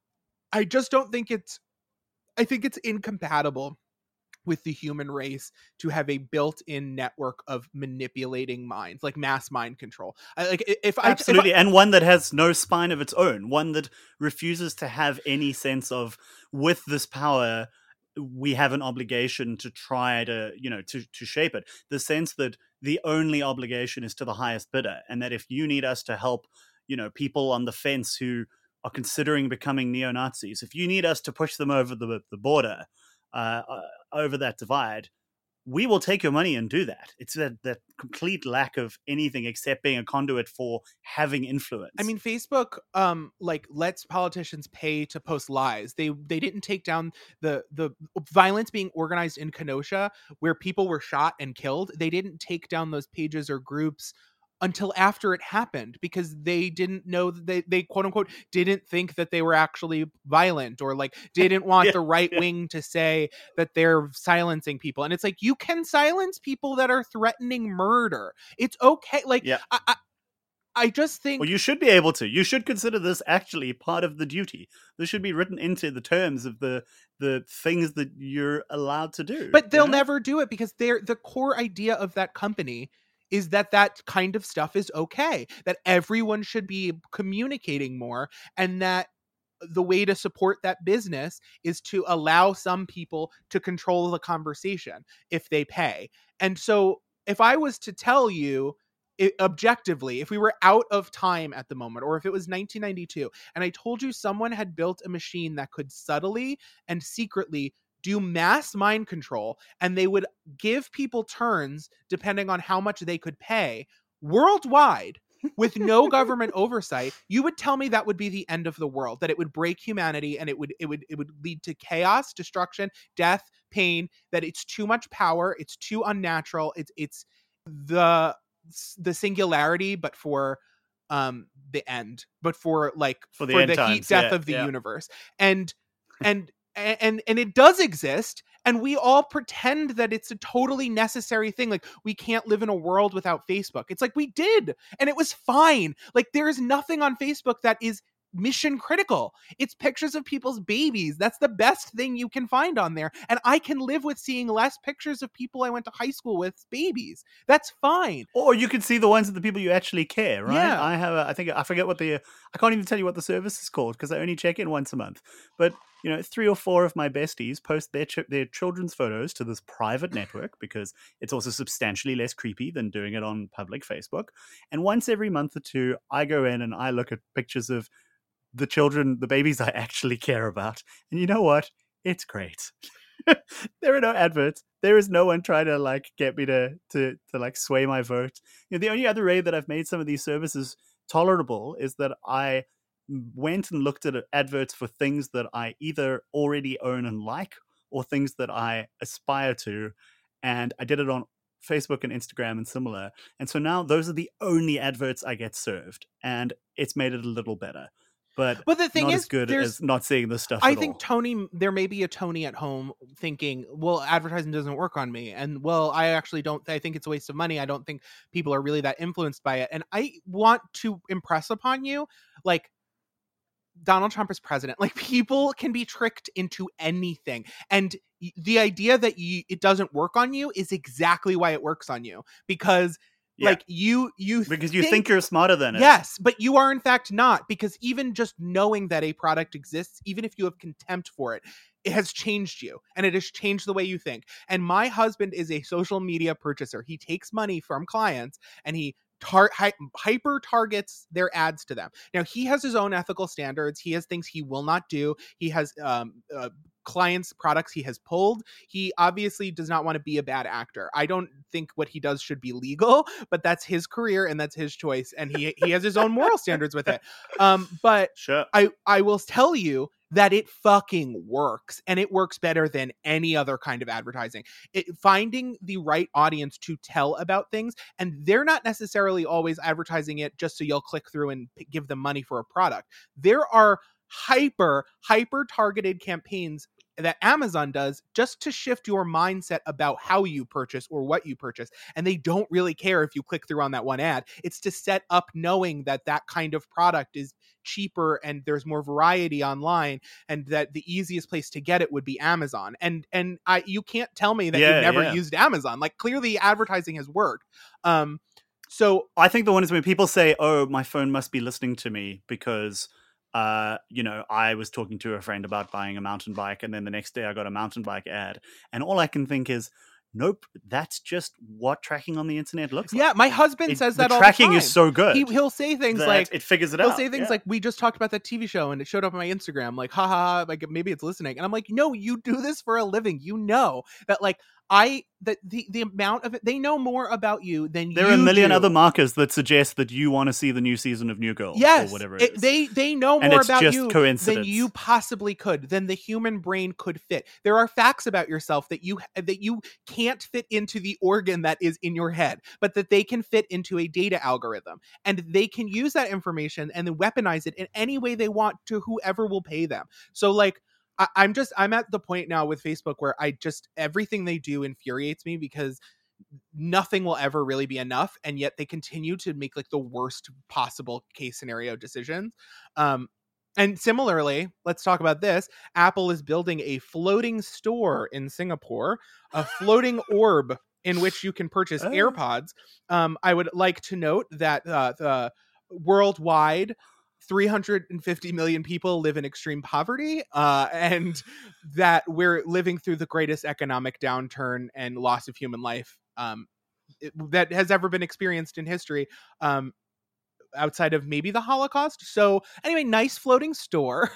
I just don't think it's I think it's incompatible with the human race to have a built-in network of manipulating minds, like mass mind control. I, like if I absolutely, if I, and one that has no spine of its own, one that refuses to have any sense of, with this power, we have an obligation to try to, you know, to to shape it. The sense that the only obligation is to the highest bidder, and that if you need us to help, you know, people on the fence who are considering becoming neo-Nazis, if you need us to push them over the the border, uh, uh, over that divide, we will take your money and do that. It's that, that complete lack of anything except being a conduit for having influence. I mean, Facebook, um, like lets politicians pay to post lies. They they didn't take down the the violence being organized in Kenosha, where people were shot and killed. They didn't take down those pages or groups until after it happened, because they didn't know that they, they quote unquote didn't think that they were actually violent, or like didn't want yeah, the right yeah. wing to say that they're silencing people. And it's like, you can silence people that are threatening murder. It's okay. Like, yeah. I, I I just think, well, you should be able to. You should consider this actually part of the duty. This should be written into the terms of the the things that you're allowed to do. but they'll you know? never do it, because they're the core idea of that company is that that kind of stuff is okay, that everyone should be communicating more, and that the way to support that business is to allow some people to control the conversation if they pay. And so if I was to tell you it, objectively, if we were out of time at the moment, or if it was nineteen ninety-two, and I told you someone had built a machine that could subtly and secretly do mass mind control, and they would give people turns depending on how much they could pay worldwide with no government oversight, you would tell me that would be the end of the world, that it would break humanity, and it would it would it would lead to chaos, destruction, death, pain, that it's too much power, it's too unnatural, it's it's the the singularity, but for um the end, but for like for the, for end the times. heat death yeah, of the yeah. universe. And and and and it does exist, and we all pretend that it's a totally necessary thing. Like, we can't live in a world without Facebook. It's like, we did, and it was fine. Like, there is nothing on Facebook that is mission critical. It's pictures of people's babies. That's the best thing you can find on there. And I can live with seeing less pictures of people I went to high school with babies. That's fine. Or you can see the ones of the people you actually care, right? Yeah. I have, a, I think, I forget what the, I can't even tell you what the service is called because I only check in once a month. But, you know, three or four of my besties post their ch- their children's photos to this private network because it's also substantially less creepy than doing it on public Facebook. And once every month or two, I go in and I look at pictures of the children, the babies I actually care about. And you know what? It's great. There are no adverts. There is no one trying to like get me to to to like sway my vote. You know, the only other way that I've made some of these services tolerable is that I went and looked at adverts for things that I either already own and like, or things that I aspire to, and I did it on Facebook and Instagram and similar. And so now those are the only adverts I get served, and it's made it a little better. But, but the thing not is, as good as not seeing this stuff I at think all. Tony, there may be a Tony at home thinking, well, advertising doesn't work on me. And well, I actually don't, I think it's a waste of money. I don't think people are really that influenced by it. And I want to impress upon you, like, Donald Trump is president. Like, people can be tricked into anything. And the idea that you, it doesn't work on you is exactly why it works on you. Because Yeah. Like you, you because you think, think you're smarter than it. Yes, but you are in fact not, because even just knowing that a product exists, even if you have contempt for it, it has changed you, and it has changed the way you think. And my husband is a social media purchaser. He takes money from clients and he tar- hy- hyper targets their ads to them. Now, he has his own ethical standards. He has things he will not do. He has um, uh, clients' products he has pulled. He obviously does not want to be a bad actor. I don't think what he does should be legal, but that's his career and that's his choice, and he he has his own moral standards with it. Um, but sure. I I will tell you that it fucking works, and it works better than any other kind of advertising. It, finding the right audience to tell about things, and they're not necessarily always advertising it just so you'll click through and p- give them money for a product. There are hyper, hyper targeted campaigns that Amazon does just to shift your mindset about how you purchase or what you purchase. And they don't really care if you click through on that one ad. It's to set up knowing that that kind of product is cheaper and there's more variety online, and that the easiest place to get it would be Amazon. And and I you can't tell me that yeah, you've never yeah. used Amazon. Like, clearly advertising has worked. Um, so I think the one is when people say, oh, my phone must be listening to me because Uh, you know, I was talking to a friend about buying a mountain bike, and then the next day I got a mountain bike ad, and all I can think is, nope, that's just what tracking on the internet looks like. Yeah, my husband it, says the that all tracking the time. is so good. He, he'll say things that like, it figures it he'll out. say things yeah. like, we just talked about that T V show and it showed up on my Instagram, like, haha, like maybe it's listening. And I'm like, no, you do this for a living. You know that, like, I that the the amount of it, they know more about you than there you are a million do. other markers that suggest that you want to see the new season of New Girl, yes, or whatever it, it, is. they they know and more it's about just you coincidence. than you possibly could, than the human brain could fit. There are facts about yourself that you that you can't fit into the organ that is in your head, but that they can fit into a data algorithm, and they can use that information and then weaponize it in any way they want to whoever will pay them. So, like, I, I'm just I'm at the point now with Facebook where I just everything they do infuriates me, because nothing will ever really be enough, and yet they continue to make like the worst possible case scenario decisions. Um, and similarly, let's talk about this. Apple is building a floating store in Singapore, a floating orb in which you can purchase Oh. AirPods. Um, I would like to note that uh, the worldwide, three hundred fifty million people live in extreme poverty, uh, and that we're living through the greatest economic downturn and loss of human life um, it, that has ever been experienced in history, um, outside of maybe the Holocaust. So anyway, nice floating store.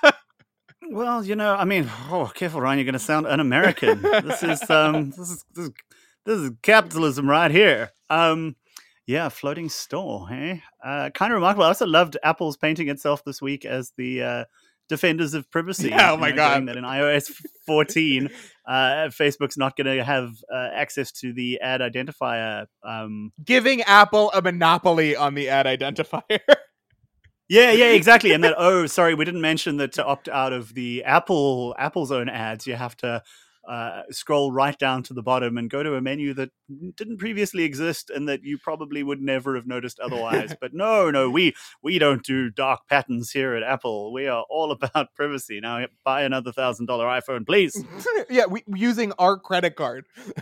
Well, you know, I mean, oh, careful, Ryan, you're going to sound un-American. this is um, this is this is this is capitalism right here. Um, yeah, floating store, hey? Uh, kind of remarkable. I also loved Apple's painting itself this week as the uh, defenders of privacy. Yeah, oh you my know, God. going that in iOS fourteen, uh, Facebook's not going to have uh, access to the ad identifier. Um, Giving Apple a monopoly on the ad identifier. Yeah, yeah, exactly. And that, oh, sorry, we didn't mention that to opt out of the Apple Apple's own ads, you have to uh, scroll right down to the bottom and go to a menu that didn't previously exist and that you probably would never have noticed otherwise. But no, no, we we don't do dark patterns here at Apple. We are all about privacy. Now buy another thousand dollar iPhone, please. Yeah, we using our credit card.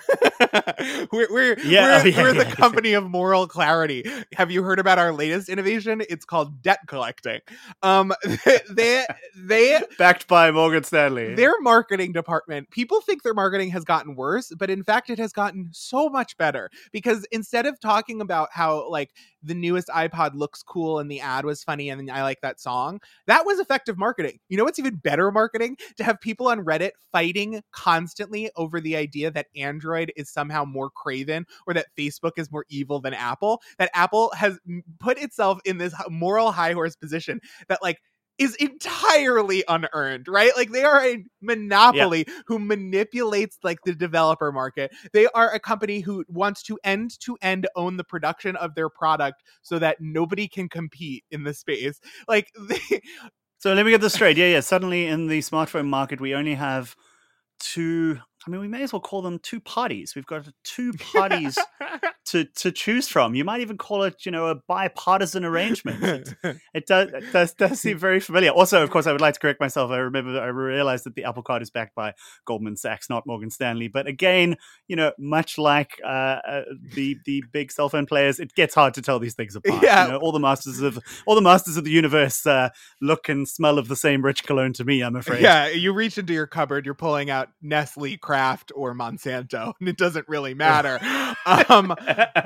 we're we're, Yeah, we're, yeah, we're the yeah. company of moral clarity. Have you heard about our latest innovation? It's called debt collecting. Um, they they Backed by Morgan Stanley. Their marketing department, people think their marketing has gotten worse, but in fact it has gotten so much better, because instead of talking about how like the newest iPod looks cool and the ad was funny and I like that song, that was effective marketing. You know what's even better marketing? To have people on Reddit fighting constantly over the idea that Android is somehow more craven or that Facebook is more evil than Apple, that Apple has put itself in this moral high horse position that like is entirely unearned, right? Like they are a monopoly yeah. who manipulates like the developer market. They are a company who wants to end to end own the production of their product so that nobody can compete in the space. Like they... So let me get this straight. Yeah, yeah. Suddenly in the smartphone market, we only have two, I mean, we may as well call them two parties. We've got two parties to, to choose from. You might even call it, you know, a bipartisan arrangement. It, it, does, it does, does seem very familiar. Also, of course, I would like to correct myself. I remember, I realized that the Apple Card is backed by Goldman Sachs, not Morgan Stanley. But again, you know, much like uh, uh, the the big cell phone players, it gets hard to tell these things apart. Yeah. You know, all the masters of all the masters of the universe uh, look and smell of the same rich cologne to me, I'm afraid. Yeah, you reach into your cupboard, you're pulling out Nestle, Kraft, or Monsanto, and it doesn't really matter. um,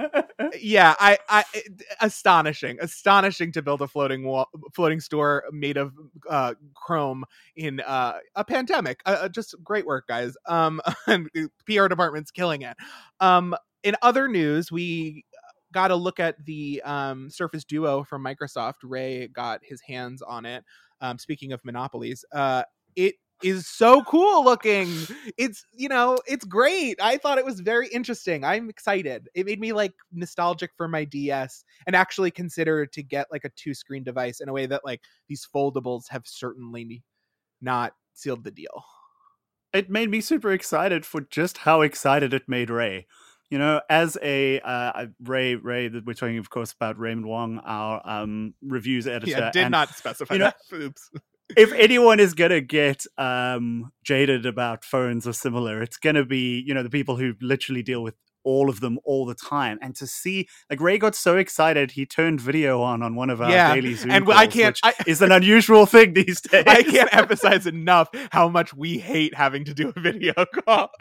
yeah, I, I, astonishing, astonishing to build a floating wall, floating store made of uh, chrome in uh, a pandemic. Uh, just great work, guys. Um, and P R department's killing it. Um, in other news, we got a look at the um, Surface Duo from Microsoft. Ray got his hands on it. Um, speaking of monopolies, uh, it is so cool looking. It's, you know, it's great. I thought it was very interesting. I'm excited. It made me like nostalgic for my D S and actually consider to get like a two screen device in a way that like these foldables have certainly not sealed the deal. It made me super excited for just how excited it made Ray. You know, as a uh, Ray, Ray, that we're talking, of course, about Raymond Wong, our um, reviews editor. Yeah, did and, not specify you know, that. Oops. If anyone is going to get um, jaded about phones or similar, it's going to be, you know, the people who literally deal with all of them all the time. And to see, like, Ray got so excited, he turned video on on one of our yeah. daily Zoom and calls, I can't, which I, is an unusual thing these days. I can't emphasize enough how much we hate having to do a video call.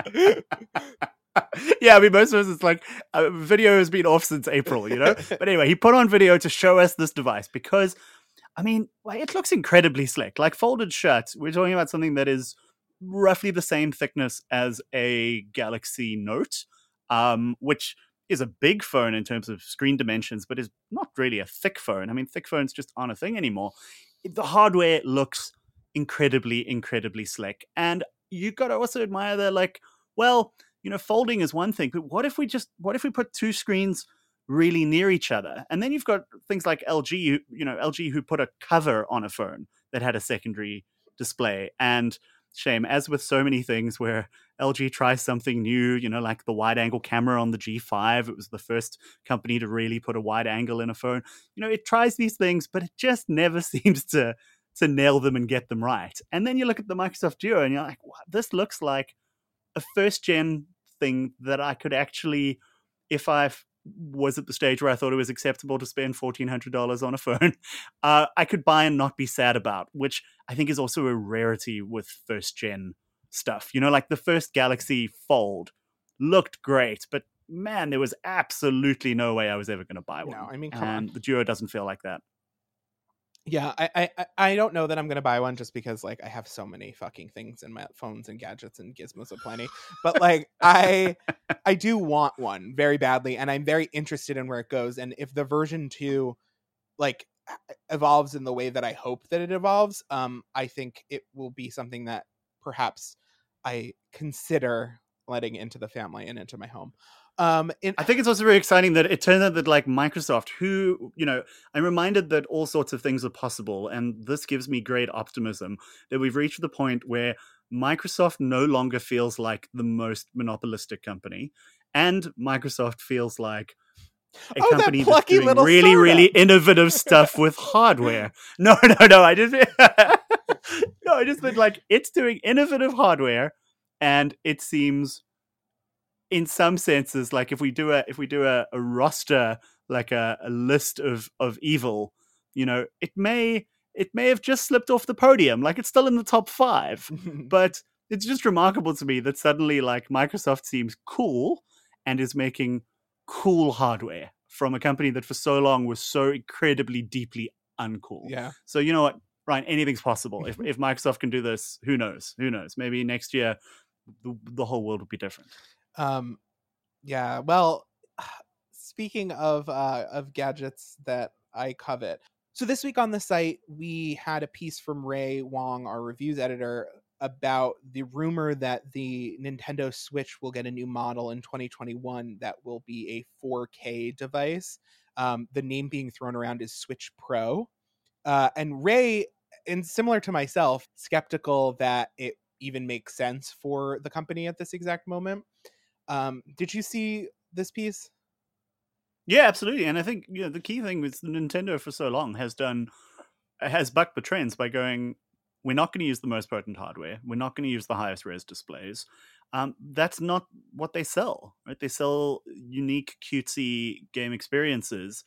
Yeah, I mean, most of us, it's like, uh, video has been off since April, you know? But anyway, he put on video to show us this device because, I mean, well, it looks incredibly slick. Like, folded shut, we're talking about something that is roughly the same thickness as a Galaxy Note, um, which is a big phone in terms of screen dimensions, but is not really a thick phone. I mean, thick phones just aren't a thing anymore. The hardware looks incredibly, incredibly slick. And you got to also admire that, like, well, you know, folding is one thing, but what if we just, what if we put two screens really near each other? And then you've got things like L G, you, you know, L G who put a cover on a phone that had a secondary display. And shame, as with so many things where L G tries something new, you know, like the wide angle camera on the G five, it was the first company to really put a wide angle in a phone. You know, it tries these things, but it just never seems to, to nail them and get them right. And then you look at the Microsoft Duo and you're like, wow, this looks like a first gen thing that I could actually, if I was at the stage where I thought it was acceptable to spend fourteen hundred dollars on a phone, uh, I could buy and not be sad about, which I think is also a rarity with first gen stuff. You know, like the first Galaxy Fold looked great, but man, there was absolutely no way I was ever going to buy one. No, I mean, come and on. The Duo doesn't feel like that. Yeah, I, I I don't know that I'm gonna buy one just because like I have so many fucking things in my phones and gadgets and gizmos aplenty. But like I I do want one very badly, and I'm very interested in where it goes. And if the version two like evolves in the way that I hope that it evolves, um, I think it will be something that perhaps I consider letting into the family and into my home. Um, in- I think it's also very exciting that it turns out that like Microsoft, who, you know, I'm reminded that all sorts of things are possible. And this gives me great optimism that we've reached the point where Microsoft no longer feels like the most monopolistic company. And Microsoft feels like a oh, that company that's plucky doing little really, startup. really innovative stuff with hardware. No, no, no. I just, no, I just meant like it's doing innovative hardware, and it seems, in some senses, like if we do a if we do a, a roster, like a, a list of of evil, you know, it may it may have just slipped off the podium. Like it's still in the top five, but it's just remarkable to me that suddenly like Microsoft seems cool and is making cool hardware from a company that for so long was so incredibly deeply uncool. Yeah. So you know what, Ryan, anything's possible. If if Microsoft can do this, who knows? Who knows? Maybe next year the, the whole world will be different. Um, yeah. Well, speaking of uh, of gadgets that I covet, so this week on the site we had a piece from Ray Wong, our reviews editor, about the rumor that the Nintendo Switch will get a new model in twenty twenty-one that will be a four K device. Um, the name being thrown around is Switch Pro, uh, and Ray, and similar to myself, skeptical that it even makes sense for the company at this exact moment. Um, did you see this piece? Yeah, absolutely. And I think, you know, the key thing is Nintendo for so long has done has bucked the trends by going, we're not going to use the most potent hardware. We're not going to use the highest res displays. Um, that's not what they sell, right? They sell unique, cutesy game experiences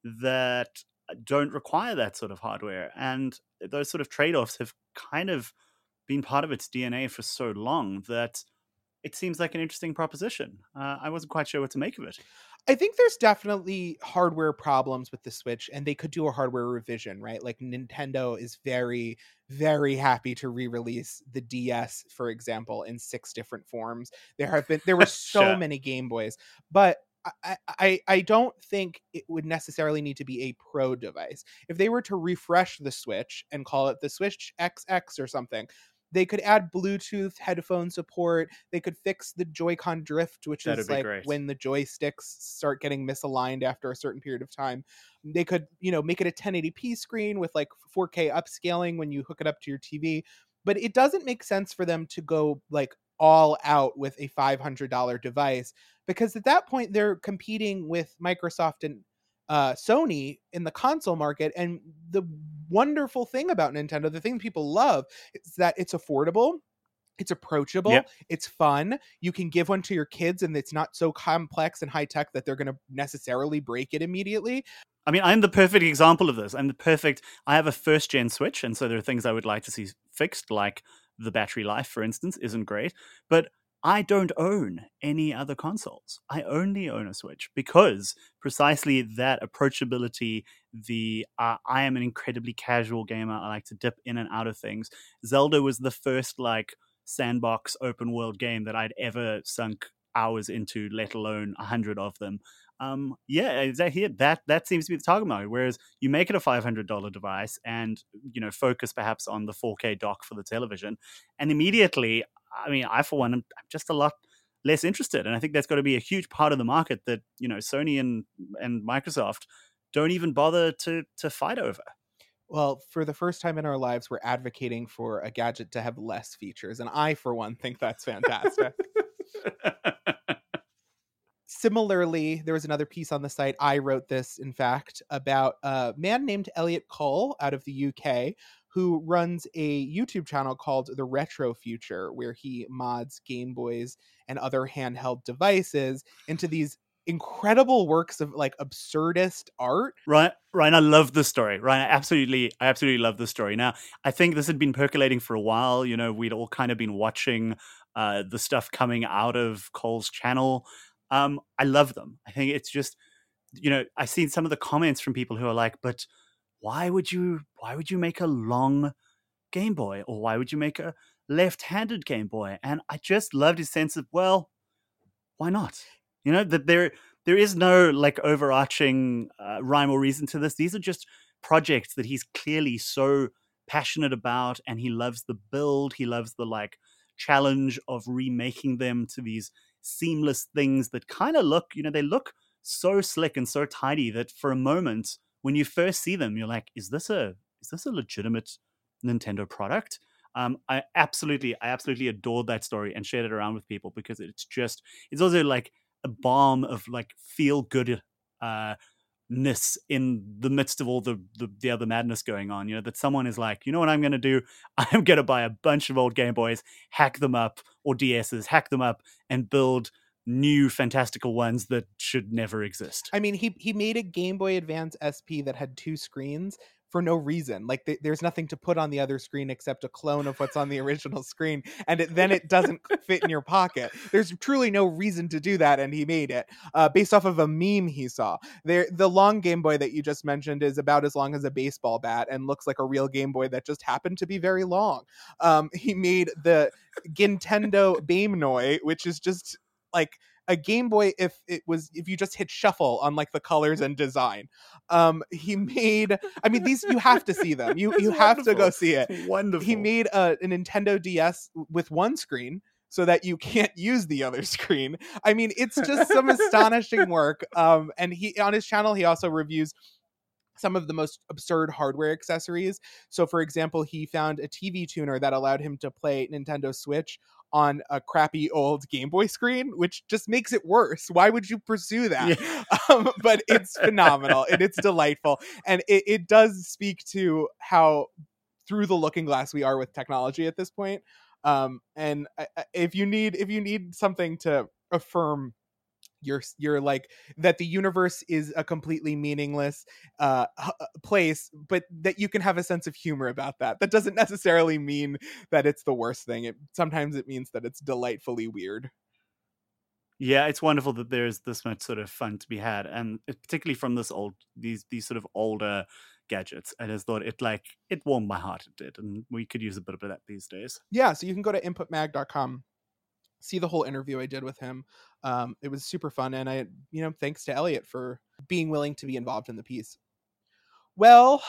that don't require that sort of hardware. And those sort of trade-offs have kind of been part of its D N A for so long that it seems like an interesting proposition. Uh, I wasn't quite sure what to make of it. I think there's definitely hardware problems with the Switch, and they could do a hardware revision, right? Like Nintendo is very, very happy to re-release the D S, for example, in six different forms. There have been there were so Sure. many Game Boys, but I, I I don't think it would necessarily need to be a pro device. If they were to refresh the Switch and call it the Switch X X or something, they could add Bluetooth headphone support. They could fix the Joy-Con drift, which That'd is be like great. when the joysticks start getting misaligned after a certain period of time. They could, you know, make it a ten eighty p screen with like four K upscaling when you hook it up to your T V. But it doesn't make sense for them to go like all out with a five hundred dollars device, because at that point they're competing with Microsoft and uh, Sony in the console market. And the wonderful thing about Nintendo, the thing people love, is that it's affordable, it's approachable, Yep. it's fun. You can give one to your kids and it's not so complex and high tech that they're going to necessarily break it immediately. I mean, I'm the perfect example of this. I'm the perfect. I have a first gen Switch, and so there are things I would like to see fixed, like the battery life, for instance, isn't great. But I don't own any other consoles. I only own a Switch because precisely that approachability, the uh, I am an incredibly casual gamer. I like to dip in and out of things. Zelda was the first like sandbox open world game that I'd ever sunk hours into, let alone a hundred of them. Um, yeah, exactly. That that seems to be the target market. Whereas you make it a five hundred dollars device, and you know, focus perhaps on the four K dock for the television, and immediately, I mean, I for one am just a lot less interested, and I think that's got to be a huge part of the market that, you know, Sony and and Microsoft don't even bother to to fight over. Well, for the first time in our lives, we're advocating for a gadget to have less features, and I, for one, think that's fantastic. Similarly, there was another piece on the site. I wrote this, in fact, about a man named Elliot Cole out of the U K who runs a YouTube channel called The Retro Future, where he mods Game Boys and other handheld devices into these incredible works of like absurdist art. Right, Ryan, I love this story. Ryan, I absolutely, I absolutely love this story. Now, I think this had been percolating for a while. You know, we'd all kind of been watching uh, the stuff coming out of Cole's channel. Um, I love them. I think it's just, you know, I've seen some of the comments from people who are like, but why would you, why would you make a long Game Boy? Or why would you make a left-handed Game Boy? And I just loved his sense of, well, why not? You know, that there, there is no like overarching uh, rhyme or reason to this. These are just projects that he's clearly so passionate about, and he loves the build. He loves the like challenge of remaking them to these seamless things that kind of look, you know, they look so slick and so tidy that for a moment, when you first see them, you're like, is this a is this a legitimate Nintendo product? Um, I absolutely, I absolutely adored that story and shared it around with people because it's just, it's also like a balm of like feel good uh, ness in the midst of all the, the the other madness going on. You know, that someone is like, you know what I'm going to do? I'm going to buy a bunch of old Game Boys, hack them up, or D S's, hack them up, and build new fantastical ones that should never exist. I mean, he he made a Game Boy Advance S P that had two screens for no reason. Like th- there's nothing to put on the other screen except a clone of what's on the original screen, and it, then it doesn't fit in your pocket. There's truly no reason to do that, and he made it uh, based off of a meme he saw. There, the long Game Boy that you just mentioned is about as long as a baseball bat and looks like a real Game Boy that just happened to be very long. Um, he made the Gintendo Baemnoi, which is just like a Game Boy if it was if you just hit shuffle on like the colors and design. Um, he made. I mean, these you have to see them. You It's you have to wonderful. go see it. It's wonderful. He made a, a Nintendo D S with one screen so that you can't use the other screen. I mean, it's just some astonishing work. Um, and he on his channel he also reviews some of the most absurd hardware accessories. So, for example, he found a T V tuner that allowed him to play Nintendo Switch on a crappy old Game Boy screen, which just makes it worse. Why would you pursue that? Yeah. Um, but it's phenomenal and it's delightful. And it, it does speak to how through the looking glass we are with technology at this point. Um, and I, I- if you need if you need something to affirm you're you're like that the universe is a completely meaningless uh place, but that you can have a sense of humor about that. That doesn't necessarily mean that it's the worst thing. It sometimes it means that it's delightfully weird. Yeah, it's wonderful that there's this much sort of fun to be had, and particularly from this old these these sort of older gadgets. I just thought it like it warmed my heart. It did, and we could use a bit of that these days. Yeah, so you can go to input mag dot com, see the whole interview I did with him. Um, it was super fun, and I, you know, thanks to Elliot for being willing to be involved in the piece. Well,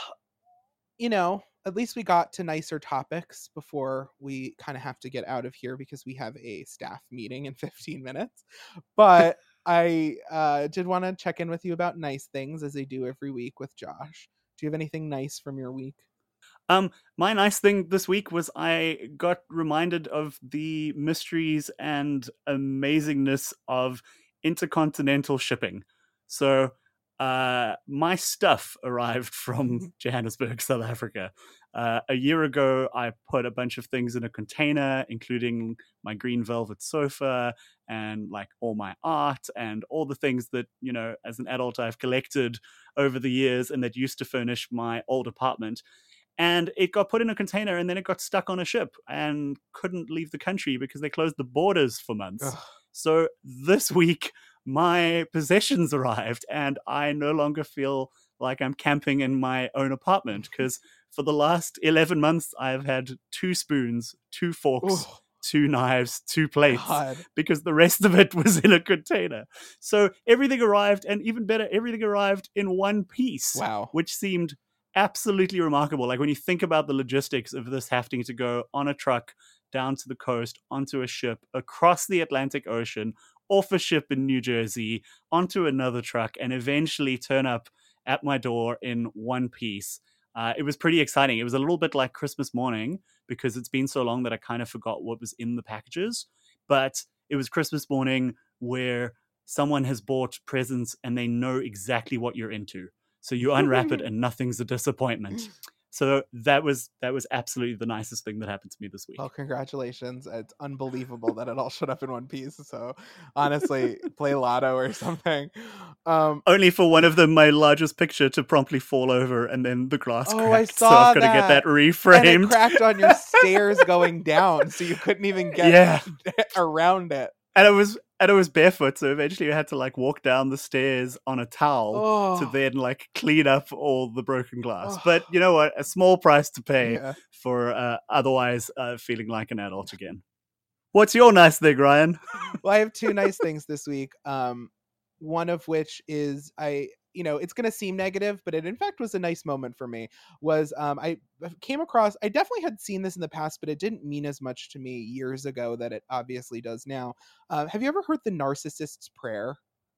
you know, at least we got to nicer topics before we kind of have to get out of here because we have a staff meeting in fifteen minutes. But I uh, did want to check in with you about nice things as I do every week with Josh. Do you have anything nice from your week? Um, my nice thing this week was I got reminded of the mysteries and amazingness of intercontinental shipping. So, uh, my stuff arrived from Johannesburg, South Africa. Uh, a year ago, I put a bunch of things in a container, including my green velvet sofa and like all my art and all the things that, you know, as an adult I've collected over the years and that used to furnish my old apartment. And it got put in a container and then it got stuck on a ship and couldn't leave the country because they closed the borders for months. Ugh. So this week, my possessions arrived and I no longer feel like I'm camping in my own apartment because for the last eleven months, I've had two spoons, two forks, Ugh. two knives, two plates, God. because the rest of it was in a container. So everything arrived, and even better, everything arrived in one piece. Wow. Which seemed absolutely remarkable. Like when you think about the logistics of this having to go on a truck down to the coast, onto a ship, across the Atlantic Ocean, off a ship in New Jersey, onto another truck, and eventually turn up at my door in one piece. Uh, it was pretty exciting. It was a little bit like Christmas morning because it's been so long that I kind of forgot what was in the packages. But it was Christmas morning where someone has bought presents and they know exactly what you're into. So you unwrap it and nothing's a disappointment. So that was that was absolutely the nicest thing that happened to me this week. Well, congratulations. It's unbelievable that it all showed up in one piece. So honestly, play lotto or something. Um, Only for one of them, my largest picture to promptly fall over and then the glass Oh, cracked. I So saw I've got to get that. that reframed. and it cracked on your stairs going down, so you couldn't even get Yeah. around it. And I was and I was barefoot, so eventually I had to like walk down the stairs on a towel Oh, to then like clean up all the broken glass. Oh. But you know what? A small price to pay yeah. for uh, otherwise uh, feeling like an adult again. What's your nice thing, Ryan? Well, I have two nice things this week. Um, one of which is I you know, it's going to seem negative, but it in fact was a nice moment for me, was um, I came across, I definitely had seen this in the past, but it didn't mean as much to me years ago that it obviously does now. Uh, have you ever heard the Narcissist's Prayer?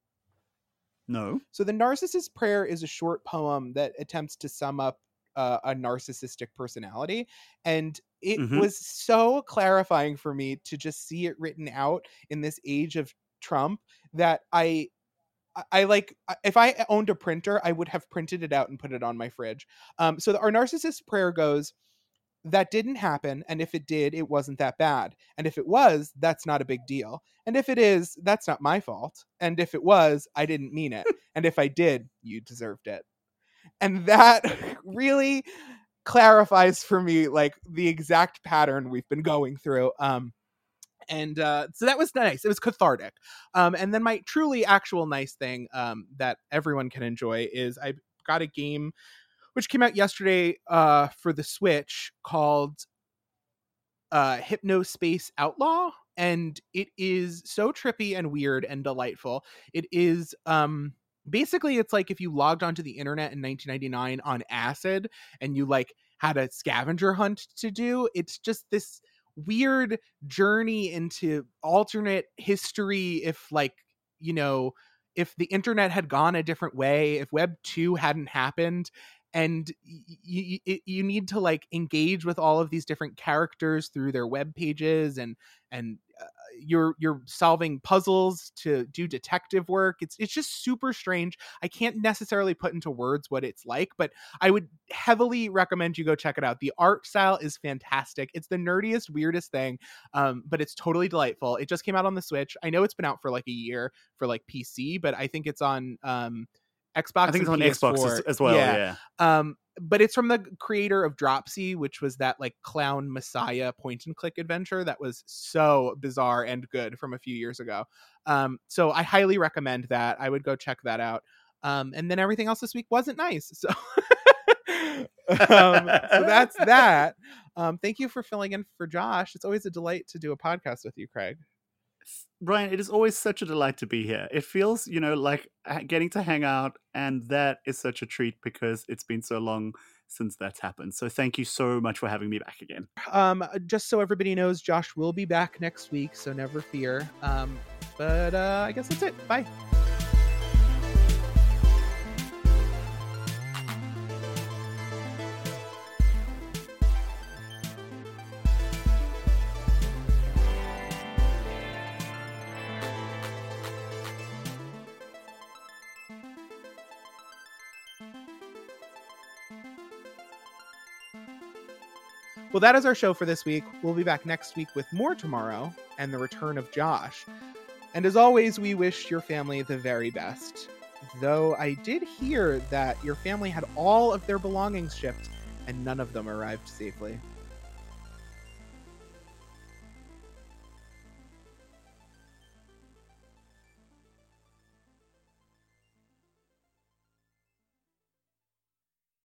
No. So the Narcissist's Prayer is a short poem that attempts to sum up uh, a narcissistic personality. And it Mm-hmm. was so clarifying for me to just see it written out in this age of Trump that I I, I like if I owned a printer, I would have printed it out and put it on my fridge. Um, so the, our Narcissist's Prayer goes, that didn't happen, and if it did, it wasn't that bad. And if it was, that's not a big deal. And if it is, that's not my fault. And if it was, I didn't mean it. And if I did, you deserved it. And that really clarifies for me like the exact pattern we've been going through. Um, and uh, so that was nice. It was cathartic. Um, and then my truly actual nice thing um, that everyone can enjoy is I got a game which came out yesterday uh, for the Switch called uh, Hypnospace Outlaw. And it is so trippy and weird and delightful. It is um, basically, it's like if you logged onto the internet in nineteen ninety-nine on acid and you like had a scavenger hunt to do. It's just this weird journey into alternate history. If like, you know, if the internet had gone a different way, if Web two hadn't happened, and you y- you need to like engage with all of these different characters through their web pages, and and uh, you're you're solving puzzles to do detective work. It's it's just super strange. I can't necessarily put into words what it's like, but I would heavily recommend you go check it out. The art style is fantastic. It's the nerdiest, weirdest thing, um, but it's totally delightful. It just came out on the Switch. I know it's been out for like a year for like P C, but I think it's on um, Xbox. I think it's on P S four. Xbox as, as well. Yeah. yeah. Um, but it's from the creator of Dropsy, which was that like clown messiah point and click adventure that was so bizarre and good from a few years ago. Um, so I highly recommend that. I would go check that out. Um, and then everything else this week wasn't nice. So, um, so that's that. Um, thank you for filling in for Josh. It's always a delight to do a podcast with you, Craig. Ryan, it is always such a delight to be here. It feels, you know, like getting to hang out, and that is such a treat because it's been so long since that's happened. So thank you so much for having me back again. Um, just so everybody knows, Josh will be back next week, so never fear. Um, but uh, I guess that's it. Bye. Well, that is our show for this week. We'll be back next week with more tomorrow and the return of Josh. And as always, we wish your family the very best. Though I did hear that your family had all of their belongings shipped and none of them arrived safely.